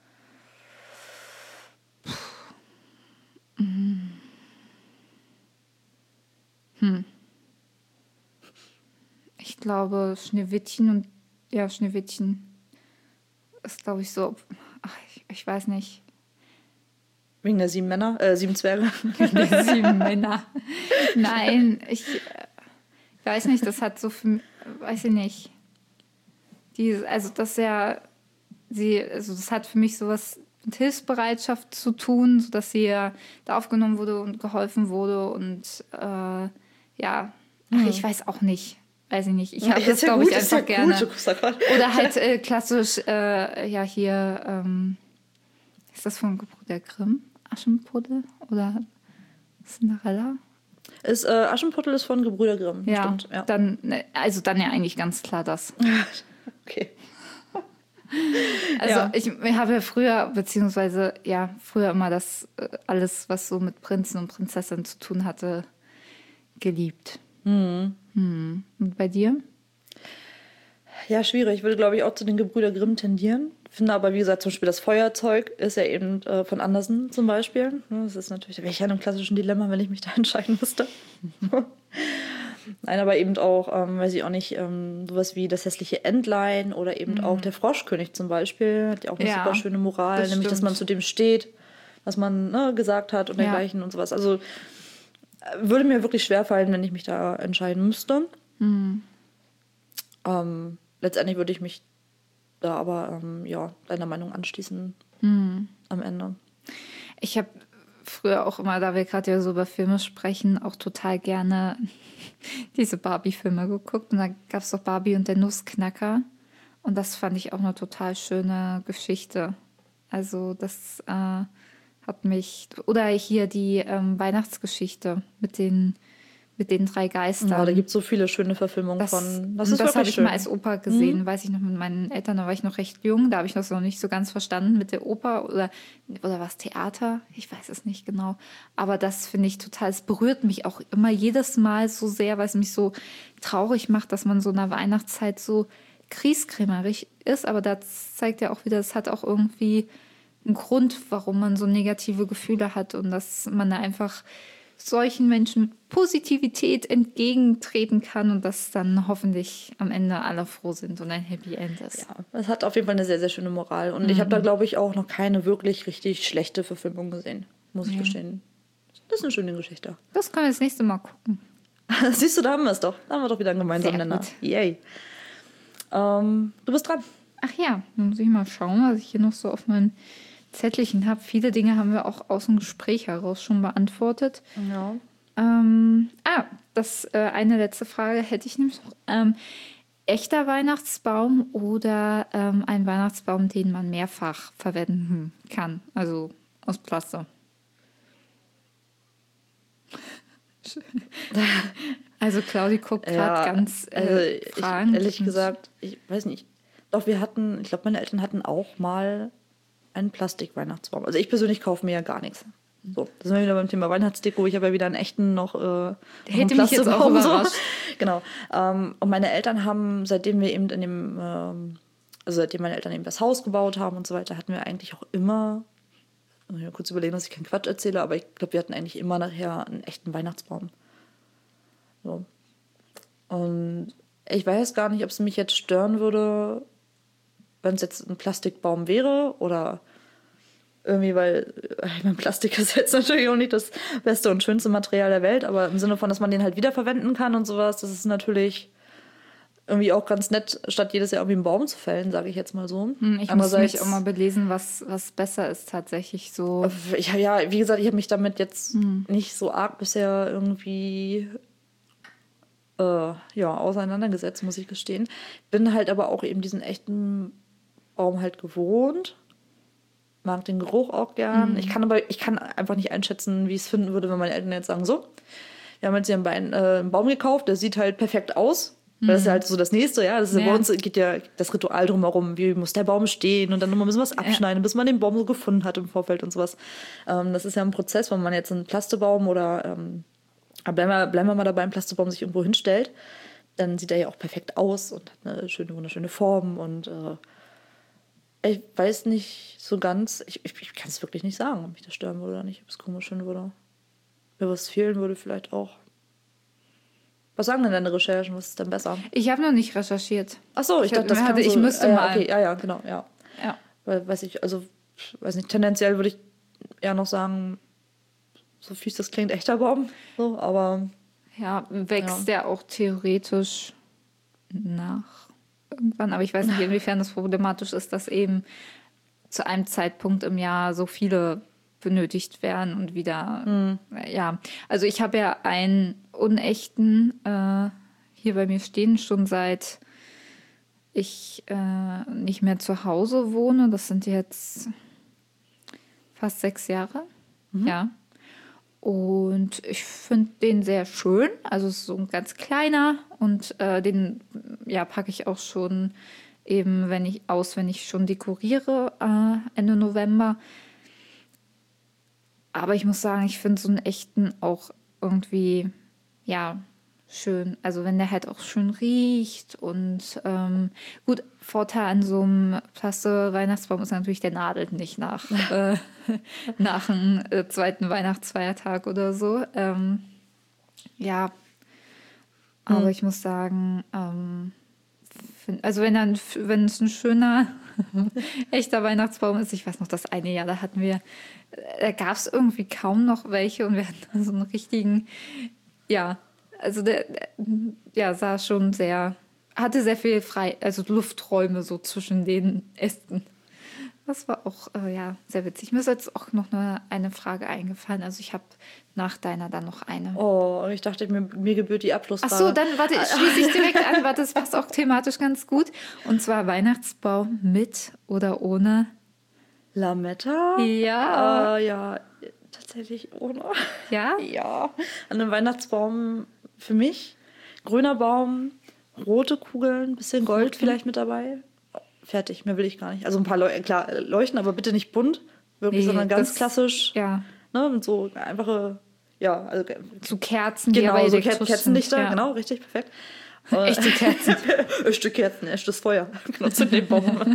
Hm. Ich glaube, Schneewittchen und ja, Schneewittchen ist, glaube ich, so. Ach, ich, ich weiß nicht. Wegen der sieben Männer, äh, sieben Zwerge. Wegen der sieben Männer. Nein, ich äh, weiß nicht, das hat so für, weiß ich nicht. Die, also das ja, sie, also das hat für mich sowas mit Hilfsbereitschaft zu tun, sodass sie ja da aufgenommen wurde und geholfen wurde und äh, ja, ach, hm. ich weiß auch nicht. Weiß ich nicht. Ich habe das, glaube ich, einfach ja gerne. Gut, oder halt äh, klassisch, äh, ja, hier, ähm, ist das von Gebrüder Grimm? Aschenputtel oder Cinderella? Ist, äh, Aschenputtel ist von Gebrüder Grimm. Ja, stimmt. Ja, dann, also dann ja eigentlich ganz klar das. Okay. Also Ja. ich, ich habe ja früher, beziehungsweise ja, früher immer das äh, alles, was so mit Prinzen und Prinzessinnen zu tun hatte, geliebt. Hm. Und bei dir? Ja, schwierig. Ich würde, glaube ich, auch zu den Gebrüder Grimm tendieren. Finde aber, wie gesagt, zum Beispiel das Feuerzeug ist ja eben äh, von Andersen zum Beispiel. Ne, das ist natürlich, da wäre ich ja in einem klassischen Dilemma, wenn ich mich da entscheiden müsste. Nein, aber eben auch, ähm, weiß ich auch nicht, ähm, sowas wie das hässliche Entlein oder eben auch der Froschkönig zum Beispiel. Hat ja auch eine Ja, super schöne Moral, das nämlich, dass stimmt. man zu dem steht, was man ne, gesagt hat und Ja. dergleichen und sowas. Also äh, würde mir wirklich schwerfallen, wenn ich mich da entscheiden müsste. Ähm, letztendlich würde ich mich da aber ähm, ja, deiner Meinung anschließen am Ende. Ich habe früher auch immer, da wir gerade ja so über Filme sprechen, auch total gerne diese Barbie-Filme geguckt. Und da gab es doch Barbie und der Nussknacker. Und das fand ich auch eine total schöne Geschichte. Also das äh, hat mich... Oder hier die ähm, Weihnachtsgeschichte mit den, mit den drei Geistern. Ja, da gibt es so viele schöne Verfilmungen Das, von. das, ist das habe wirklich ich schön. mal als Oper gesehen, weiß ich noch mit meinen Eltern, da war ich noch recht jung, da habe ich das noch nicht so ganz verstanden mit der Oper oder, oder was Theater, ich weiß es nicht genau. Aber das finde ich total, es berührt mich auch immer jedes Mal so sehr, weil es mich so traurig macht, dass man so in der Weihnachtszeit so kriegskrämerig ist. Aber das zeigt ja auch wieder, es hat auch irgendwie einen Grund, warum man so negative Gefühle hat und dass man da einfach solchen Menschen mit Positivität entgegentreten kann und dass dann hoffentlich am Ende alle froh sind und ein Happy End ist. Ja, es hat auf jeden Fall eine sehr, sehr schöne Moral. Und ich habe da, glaube ich, auch noch keine wirklich richtig schlechte Verfilmung gesehen, muss ich gestehen. Das ist eine schöne Geschichte. Das können wir das nächste Mal gucken. Siehst du, da haben wir es doch. Da haben wir doch wieder einen gemeinsamen Sehr Nenner. gut. Yay. Ähm, du bist dran. Ach ja, dann muss ich mal schauen, was ich hier noch so auf meinen Zettelchen habe. Viele Dinge haben wir auch aus dem Gespräch heraus schon beantwortet. Ja. Ähm, ah, das äh, eine letzte Frage hätte ich nämlich noch. Ähm, echter Weihnachtsbaum oder ähm, ein Weihnachtsbaum, den man mehrfach verwenden kann? Also aus Plaste. Also Claudi guckt gerade Ja, ganz äh, also ich, fragend. ehrlich und- gesagt, ich weiß nicht. Doch, wir hatten, ich glaube, meine Eltern hatten auch mal einen Plastik-Weihnachtsbaum. Also ich persönlich kaufe mir ja gar nichts. So, da sind wir wieder beim Thema Weihnachtsdeko. Ich habe ja wieder einen echten noch. Äh, noch einen hätte mich jetzt auch Plastebaum, so. überrascht. Genau. Ähm, und meine Eltern haben, seitdem wir eben in dem, ähm, also seitdem meine Eltern eben das Haus gebaut haben und so weiter, hatten wir eigentlich auch immer, muss ich mal kurz überlegen, dass ich keinen Quatsch erzähle, aber ich glaube, wir hatten eigentlich immer nachher einen echten Weihnachtsbaum. So. Und ich weiß gar nicht, ob es mich jetzt stören würde, wenn es jetzt ein Plastikbaum wäre oder irgendwie, weil äh, ich meine, Plastik ist jetzt natürlich auch nicht das beste und schönste Material der Welt, aber im Sinne von, dass man den halt wiederverwenden kann und sowas, das ist natürlich irgendwie auch ganz nett, statt jedes Jahr irgendwie einen Baum zu fällen, sage ich jetzt mal so. Hm, Ich muss mich auch mal belesen, was, was besser ist tatsächlich so. Ich, ja, wie gesagt, ich habe mich damit jetzt nicht so arg bisher irgendwie äh, ja, auseinandergesetzt, muss ich gestehen. Bin halt aber auch eben diesen echten Baum halt gewohnt. Mag den Geruch auch gern. Ich kann aber ich kann einfach nicht einschätzen, wie ich es finden würde, wenn meine Eltern jetzt sagen, so, wir haben jetzt hier einen, Bein, äh, einen Baum gekauft, der sieht halt perfekt aus. Das ist ja halt so das Nächste, ja. Das ist ja. Ja. Bei uns geht ja das Ritual drumherum, wie muss der Baum stehen und dann nochmal ein bisschen was abschneiden, bis man den Baum so gefunden hat im Vorfeld und sowas. Ähm, das ist ja ein Prozess, wenn man jetzt einen Plastebaum oder ähm, aber bleiben wir, bleiben wir mal dabei, einen Plastebaum sich irgendwo hinstellt, dann sieht er ja auch perfekt aus und hat eine schöne, wunderschöne Form und äh, ich weiß nicht so ganz, ich, ich, ich kann es wirklich nicht sagen, ob mich das stören würde oder nicht, ob es komisch finden würde. Mir was fehlen würde vielleicht auch. Was sagen denn deine Recherchen? Was ist denn besser? Ich habe noch nicht recherchiert. Ach so, ich, Ich dachte, das hatte- kam so, ich müsste äh, mal. Okay, ja, ja, genau, ja. Ja. Weil, weiß ich, also, weiß nicht, tendenziell würde ich eher noch sagen, so fies das klingt, echter Baum, so, aber Ja, wächst der auch theoretisch nach irgendwann. Aber ich weiß nicht, inwiefern das problematisch ist, dass eben zu einem Zeitpunkt im Jahr so viele benötigt werden und wieder, ja. Also ich habe ja einen unechten äh, hier bei mir stehen, schon seit ich äh, nicht mehr zu Hause wohne. Das sind jetzt fast sechs Jahre. Ja. Und ich finde den sehr schön. Also es ist so ein ganz kleiner und äh, den ja, packe ich auch schon eben wenn ich aus, wenn ich schon dekoriere äh, Ende November. Aber ich muss sagen, ich finde so einen echten auch irgendwie, ja, schön. Also wenn der halt auch schön riecht und ähm, gut, Vorteil an so einem Plaste-Weihnachtsbaum ist natürlich, der nadelt nicht nach, äh, nach dem äh, zweiten Weihnachtsfeiertag oder so. Ähm, ja, aber Hm. ich muss sagen, ähm, find, also wenn dann, wenn es ein schöner, echter Weihnachtsbaum ist, ich weiß noch, das eine Jahr, da hatten wir, da gab es irgendwie kaum noch welche und wir hatten dann so einen richtigen, ja, also der, der ja, sah schon sehr, hatte sehr viel frei, also Lufträume so zwischen den Ästen. Das war auch, äh, ja, sehr witzig. Mir ist jetzt auch noch eine, eine Frage eingefallen. Also ich habe nach deiner dann noch eine. Oh, ich dachte, mir, mir gebührt die Abschlussfrage. Ach so, dann warte, schließe ich direkt an. Warte, das passt auch thematisch ganz gut. Und zwar Weihnachtsbaum mit oder ohne Lametta? Ja. Äh, ja, tatsächlich ohne. Ja? Ja. An einem Weihnachtsbaum für mich. Grüner Baum, rote Kugeln, bisschen Gold vielleicht mit dabei. Fertig, mehr will ich gar nicht. Also ein paar Leu klar, leuchten, aber bitte nicht bunt, wirklich, Nee, sondern ganz das- klassisch. Ja. Ne, mit so einfache, ja, also So Kerzen, die genau, aber so elektrisch Ker Kerzenlichter, sind. Ja. genau, richtig, perfekt. Echte Kerzen. Echte Kerzen, echtes Feuer. Genau, zu den Baum.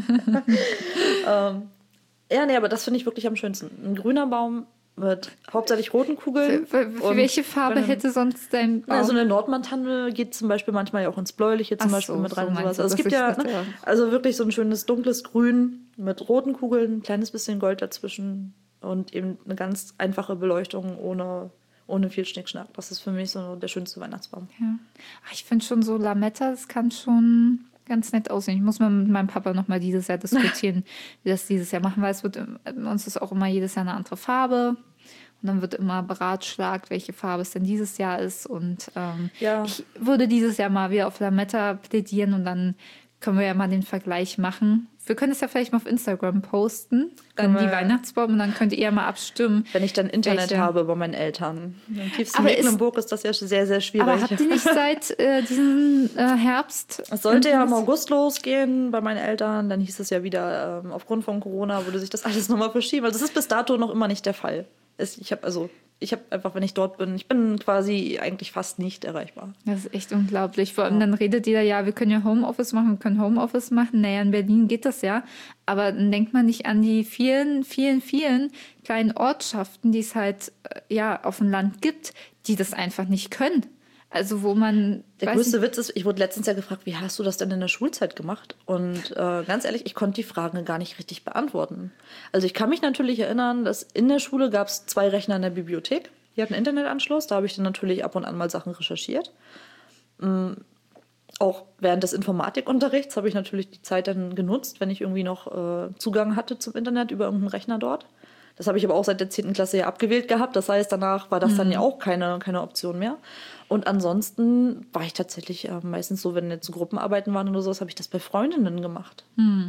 ähm, ja, nee, aber das finde ich wirklich am schönsten. Ein grüner Baum mit hauptsächlich roten Kugeln. Für, für und welche Farbe wenn- hätte sonst dein Baum? Also eine Nordmantanne geht zum Beispiel manchmal ja auch ins Bläuliche zum Ach Beispiel so, mit rein so und sowas. meinst du, Also es dass gibt ich ja, dachte, ne, ja. also wirklich so ein schönes dunkles Grün mit roten Kugeln, ein kleines bisschen Gold dazwischen und eben eine ganz einfache Beleuchtung ohne, ohne viel Schnickschnack. Das ist für mich so der schönste Weihnachtsbaum. Ja. Ach, ich finde schon so Lametta, das kann schon ganz nett aussehen. Ich muss mal mit meinem Papa nochmal dieses Jahr diskutieren, wie das dieses Jahr machen, weil es wird, bei uns ist auch immer jedes Jahr eine andere Farbe. Und dann wird immer beratschlagt, welche Farbe es denn dieses Jahr ist. Und ähm, Ja. ich würde dieses Jahr mal wieder auf Lametta plädieren und dann können wir ja mal den Vergleich machen. Wir können es ja vielleicht mal auf Instagram posten, dann Können die wir- Weihnachtsbäume und dann könnt ihr ja mal abstimmen. Wenn ich dann Internet Welche? habe bei meinen Eltern. Im tiefsten Aber ist- Mecklenburg ist das ja sehr, sehr schwierig. Aber habt ihr nicht seit äh, diesem äh, Herbst? Es sollte ja im August losgehen bei meinen Eltern. Dann hieß es ja wieder, ähm, aufgrund von Corona würde sich das alles nochmal verschieben. Also das ist bis dato noch immer nicht der Fall. Es, ich habe also, ich habe einfach, wenn ich dort bin, ich bin quasi eigentlich fast nicht erreichbar. Das ist echt unglaublich. Vor allem dann redet jeder, ja, wir können ja Homeoffice machen, wir können Homeoffice machen. Naja, in Berlin geht das ja. Aber dann denkt man nicht an die vielen, vielen, vielen kleinen Ortschaften, die es halt äh, ja auf dem Land gibt, die das einfach nicht können. Also wo man... Der weiß größte nicht, Witz ist, ich wurde letztens ja gefragt, wie hast du das denn in der Schulzeit gemacht? Und äh, ganz ehrlich, ich konnte die Fragen gar nicht richtig beantworten. Also ich kann mich natürlich erinnern, dass in der Schule gab es zwei Rechner in der Bibliothek. Die hatten Internetanschluss, da habe ich dann natürlich ab und an mal Sachen recherchiert. Mm, auch während des Informatikunterrichts habe ich natürlich die Zeit dann genutzt, wenn ich irgendwie noch äh, Zugang hatte zum Internet über irgendeinen Rechner dort. Das habe ich aber auch seit der zehnten Klasse ja abgewählt gehabt. Das heißt, danach war das dann ja auch keine, keine Option mehr. Und ansonsten war ich tatsächlich äh, meistens so, wenn jetzt so Gruppenarbeiten waren oder sowas, habe ich das bei Freundinnen gemacht.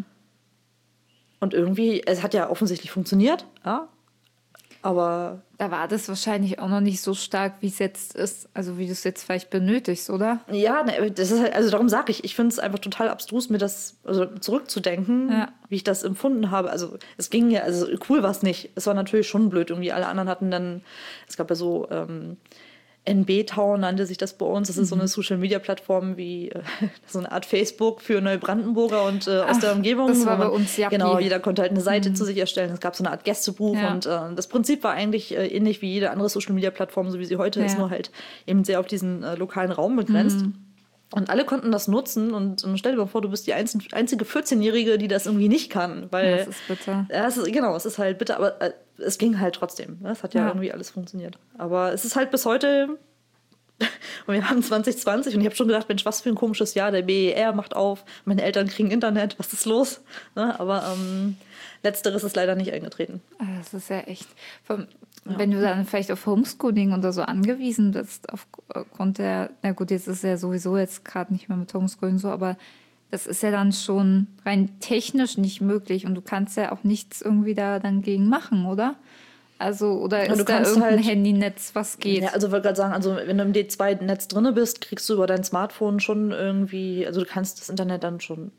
Und irgendwie, es hat ja offensichtlich funktioniert, ja. Aber da war das wahrscheinlich auch noch nicht so stark, wie es jetzt ist. Also wie du es jetzt vielleicht benötigst, oder? ja, ne, das ist halt, also darum sage ich, ich finde es einfach total abstrus, mir das also zurückzudenken, Ja. wie ich das empfunden habe. Also es ging ja, also cool war es nicht. Es war natürlich schon blöd. Irgendwie alle anderen hatten dann, es gab ja so ähm, N B-Town nannte sich das bei uns. Das ist so eine Social-Media-Plattform wie äh, so eine Art Facebook für Neubrandenburger und äh, aus Ach, der Umgebung. das wo war bei man- uns Jappi. Genau, jeder konnte halt eine Seite zu sich erstellen. Es gab so eine Art Gästebuch Ja. und äh, das Prinzip war eigentlich äh, ähnlich wie jede andere Social-Media-Plattform, so wie sie heute Ja. ist, nur halt eben sehr auf diesen äh, lokalen Raum begrenzt. Mhm. Und alle konnten das nutzen und, und stell dir mal vor, du bist die einzige, einzige vierzehnjährige, die das irgendwie nicht kann. Weil, Ja, das ist bitter. Ja, es ist, genau, es ist halt bitter, aber äh, es ging halt trotzdem. Ne? Es hat ja, Ja. irgendwie alles funktioniert. Aber es ist halt bis heute, und wir haben zwanzig zwanzig und ich habe schon gedacht, Mensch, was für ein komisches Jahr, der B E R macht auf, meine Eltern kriegen Internet, was ist los? Ne? Aber ähm, letzteres ist leider nicht eingetreten. Ah, das ist ja echt. Vom, Wenn du dann vielleicht auf Homeschooling oder so angewiesen bist, aufgrund der, na gut, jetzt ist es ja sowieso jetzt gerade nicht mehr mit Homeschooling so, aber das ist ja dann schon rein technisch nicht möglich und du kannst ja auch nichts irgendwie da dann gegen machen, oder? Also, oder Ja, du ist da kannst irgendein halt- Handynetz, was geht? Ja, also ich wollte gerade sagen, also wenn du im D zwei Netz drinne bist, kriegst du über dein Smartphone schon irgendwie, also du kannst das Internet dann schon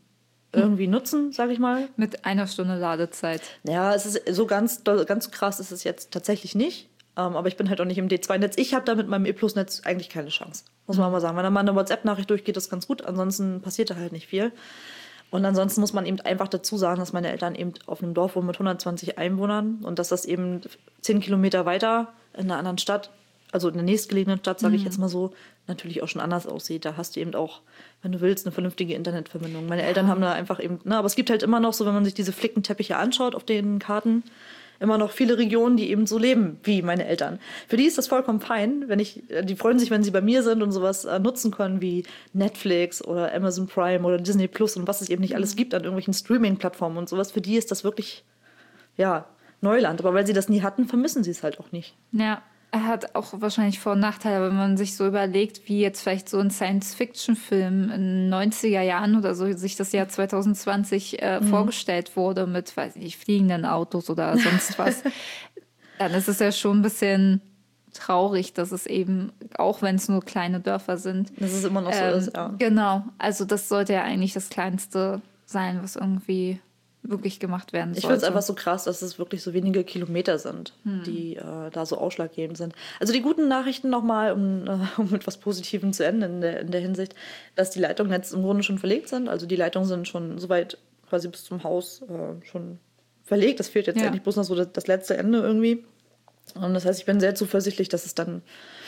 irgendwie nutzen, sage ich mal. Mit einer Stunde Ladezeit. Ja, es ist so ganz, doll- ganz krass ist es jetzt tatsächlich nicht. Ähm, aber ich bin halt auch nicht im D zwei Netz. Ich habe da mit meinem E-Plus-Netz eigentlich keine Chance, muss man mal sagen. Wenn da mal eine WhatsApp-Nachricht durchgeht, ist ganz gut. Ansonsten passiert da halt nicht viel. Und ansonsten muss man eben einfach dazu sagen, dass meine Eltern eben auf einem Dorf wohnen mit hundertzwanzig Einwohnern und dass das eben zehn Kilometer weiter in einer anderen Stadt, also in der nächstgelegenen Stadt, sage ich jetzt mal so, natürlich auch schon anders aussieht. Da hast du eben auch, wenn du willst, eine vernünftige Internetverbindung. Meine Eltern haben da einfach eben, na, aber es gibt halt immer noch so, wenn man sich diese Flickenteppiche anschaut auf den Karten, immer noch viele Regionen, die eben so leben wie meine Eltern. Für die ist das vollkommen fein, wenn ich, die freuen sich, wenn sie bei mir sind und sowas äh, nutzen können wie Netflix oder Amazon Prime oder Disney Plus und was es eben nicht alles gibt an irgendwelchen Streaming-Plattformen und sowas. Für die ist das wirklich, ja, Neuland. Aber weil sie das nie hatten, vermissen sie es halt auch nicht. Ja, er hat auch wahrscheinlich Vor- und Nachteile, wenn man sich so überlegt, wie jetzt vielleicht so ein Science-Fiction-Film in den neunziger Jahren oder so sich das Jahr zwanzig zwanzig äh, mhm. vorgestellt wurde mit, weiß ich nicht, fliegenden Autos oder sonst was. Dann ist es ja schon ein bisschen traurig, dass es eben, auch wenn es nur kleine Dörfer sind. Dass es immer noch so ähm, ist, ja. Genau, also das sollte ja eigentlich das Kleinste sein, was irgendwie wirklich gemacht werden sollte. Ich finde es einfach so krass, dass es wirklich so wenige Kilometer sind, hm. die äh, da so ausschlaggebend sind. Also die guten Nachrichten nochmal, um, äh, um mit was Positivem zu enden in der, in der Hinsicht, dass die Leitungen jetzt im Grunde schon verlegt sind. Also die Leitungen sind schon soweit quasi bis zum Haus äh, schon verlegt. Das fehlt jetzt ja. eigentlich bloß noch so das, das letzte Ende irgendwie. Und das heißt, ich bin sehr zuversichtlich, dass es dann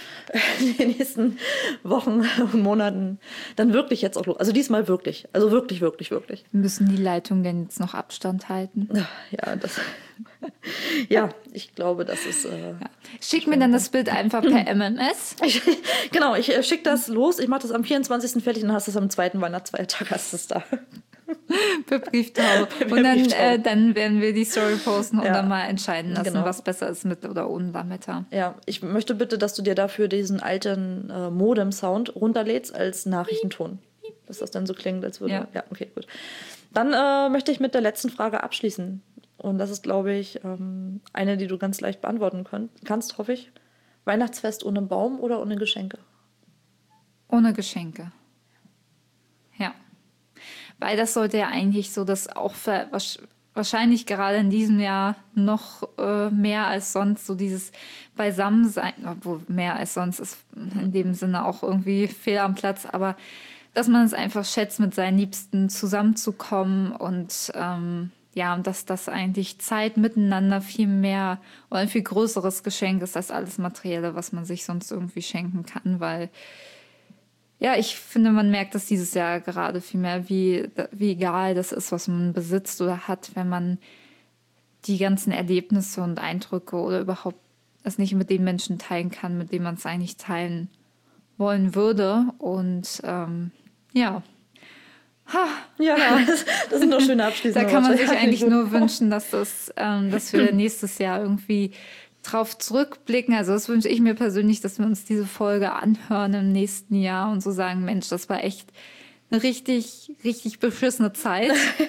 in den nächsten Wochen und Monaten dann wirklich jetzt auch los. Also diesmal wirklich. Also wirklich, wirklich, wirklich. Müssen die Leitungen denn jetzt noch Abstand halten? Ja, das. Ja, ich glaube, das ist. Äh, ja. Schick mir dann das Bild einfach per M M S. Ich, genau, ich äh, schicke das los. Ich mache das am vierundzwanzigsten fertig und dann hast du es am zweiten Weihnachtsfeiertag hast du es da. Per Brieftaube. Und dann, äh, dann werden wir die Story posten und ja. dann mal entscheiden lassen, genau. was besser ist mit oder ohne Lametta. Ja, ich möchte bitte, dass du dir dafür diesen alten äh, Modem-Sound runterlädst als Nachrichtenton. Dass das dann so klingt, als würde... Ja, ja okay, gut. Dann äh, möchte ich mit der letzten Frage abschließen. Und das ist, glaube ich, ähm, eine, die du ganz leicht beantworten könnt, kannst, hoffe ich. Weihnachtsfest ohne Baum oder ohne Geschenke? Ohne Geschenke. Ja. Weil das sollte ja eigentlich so, dass auch für, wahrscheinlich gerade in diesem Jahr noch äh, mehr als sonst so dieses Beisammensein, obwohl mehr als sonst ist in dem Sinne auch irgendwie fehl am Platz, aber dass man es einfach schätzt, mit seinen Liebsten zusammenzukommen und ähm, ja, und dass das eigentlich Zeit miteinander viel mehr oder ein viel größeres Geschenk ist als alles Materielle, was man sich sonst irgendwie schenken kann, weil ja, ich finde, man merkt das dieses Jahr gerade viel mehr, wie, wie egal das ist, was man besitzt oder hat, wenn man die ganzen Erlebnisse und Eindrücke oder überhaupt es nicht mit den Menschen teilen kann, mit denen man es eigentlich teilen wollen würde. Und ähm, ja. Ha, ja, ja. Das, das sind doch schöne Abschließende Da kann man Worte. sich eigentlich nur wünschen, dass, das, ähm, dass wir nächstes Jahr irgendwie drauf zurückblicken. Also das wünsche ich mir persönlich, dass wir uns diese Folge anhören im nächsten Jahr und so sagen, Mensch, das war echt eine richtig, richtig beschissene Zeit,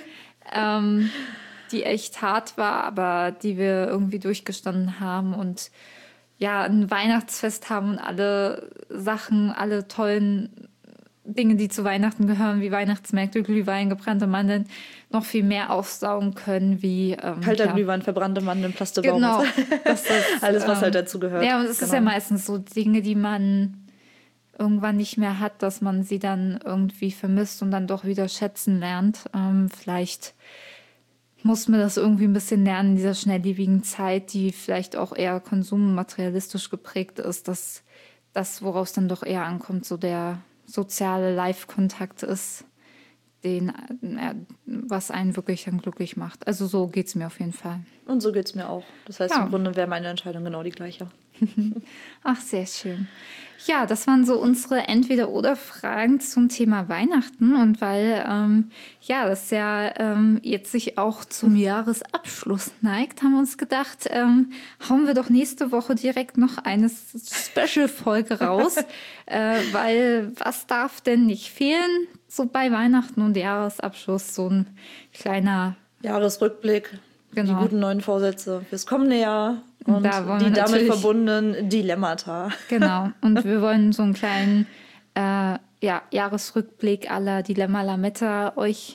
ähm, die echt hart war, aber die wir irgendwie durchgestanden haben und ja, ein Weihnachtsfest haben und alle Sachen, alle tollen Dinge, die zu Weihnachten gehören, wie Weihnachtsmärkte, Glühwein, gebrannte Mandeln, noch viel mehr aufsaugen können, wie ähm, kalter ja. Glühwein, verbrannte Mandeln, Plastebaum. Genau. Das ist, alles, was ähm, halt dazu gehört. Ja, und es genau. ist ja meistens so Dinge, die man irgendwann nicht mehr hat, dass man sie dann irgendwie vermisst und dann doch wieder schätzen lernt. Ähm, vielleicht muss man das irgendwie ein bisschen lernen in dieser schnelllebigen Zeit, die vielleicht auch eher konsummaterialistisch geprägt ist, dass das, woraus dann doch eher ankommt, so der soziale Live-Kontakt ist, den, äh, was einen wirklich dann glücklich macht. Also so geht es mir auf jeden Fall. Und so geht es mir auch. Das heißt, ja. im Grunde wäre meine Entscheidung genau die gleiche. Ach, sehr schön. Ja, das waren so unsere Entweder-oder-Fragen zum Thema Weihnachten. Und weil ähm, ja, das ja ähm, jetzt sich auch zum Jahresabschluss neigt, haben wir uns gedacht, ähm, hauen wir doch nächste Woche direkt noch eine Special-Folge raus. äh, weil was darf denn nicht fehlen? So bei Weihnachten und Jahresabschluss so ein kleiner Jahresrückblick. Genau. Die guten neuen Vorsätze fürs kommende Jahr und da die damit verbundenen Dilemmata. Genau. Und wir wollen so einen kleinen äh, ja, Jahresrückblick à la Dilemma Lametta euch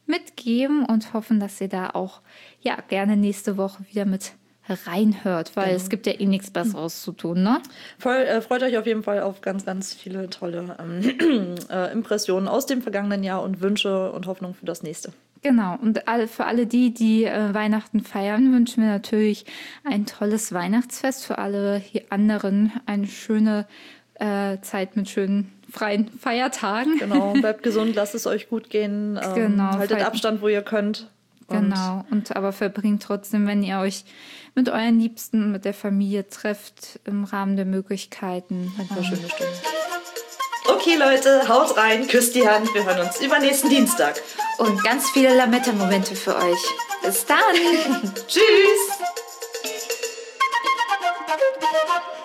mitgeben und hoffen, dass ihr da auch ja gerne nächste Woche wieder mit reinhört, weil genau. es gibt ja eh nichts Besseres zu tun, ne? Voll, äh, freut euch auf jeden Fall auf ganz, ganz viele tolle ähm, äh, Impressionen aus dem vergangenen Jahr und Wünsche und Hoffnung für das nächste. Genau, und all, für alle die, die äh, Weihnachten feiern, wünschen wir natürlich ein tolles Weihnachtsfest. Für alle hier anderen eine schöne äh, Zeit mit schönen freien Feiertagen. Genau, bleibt gesund, lasst es euch gut gehen. Ähm, genau, haltet Abstand, wo ihr könnt. Und genau, und aber verbringt trotzdem, wenn ihr euch mit euren Liebsten, mit der Familie trefft, im Rahmen der Möglichkeiten. Ein paar schöne Stunden. Okay, Leute, haut rein, küsst die Hand. Wir hören uns übernächsten Dienstag. Und ganz viele Lametta-Momente für euch. Bis dann. Tschüss.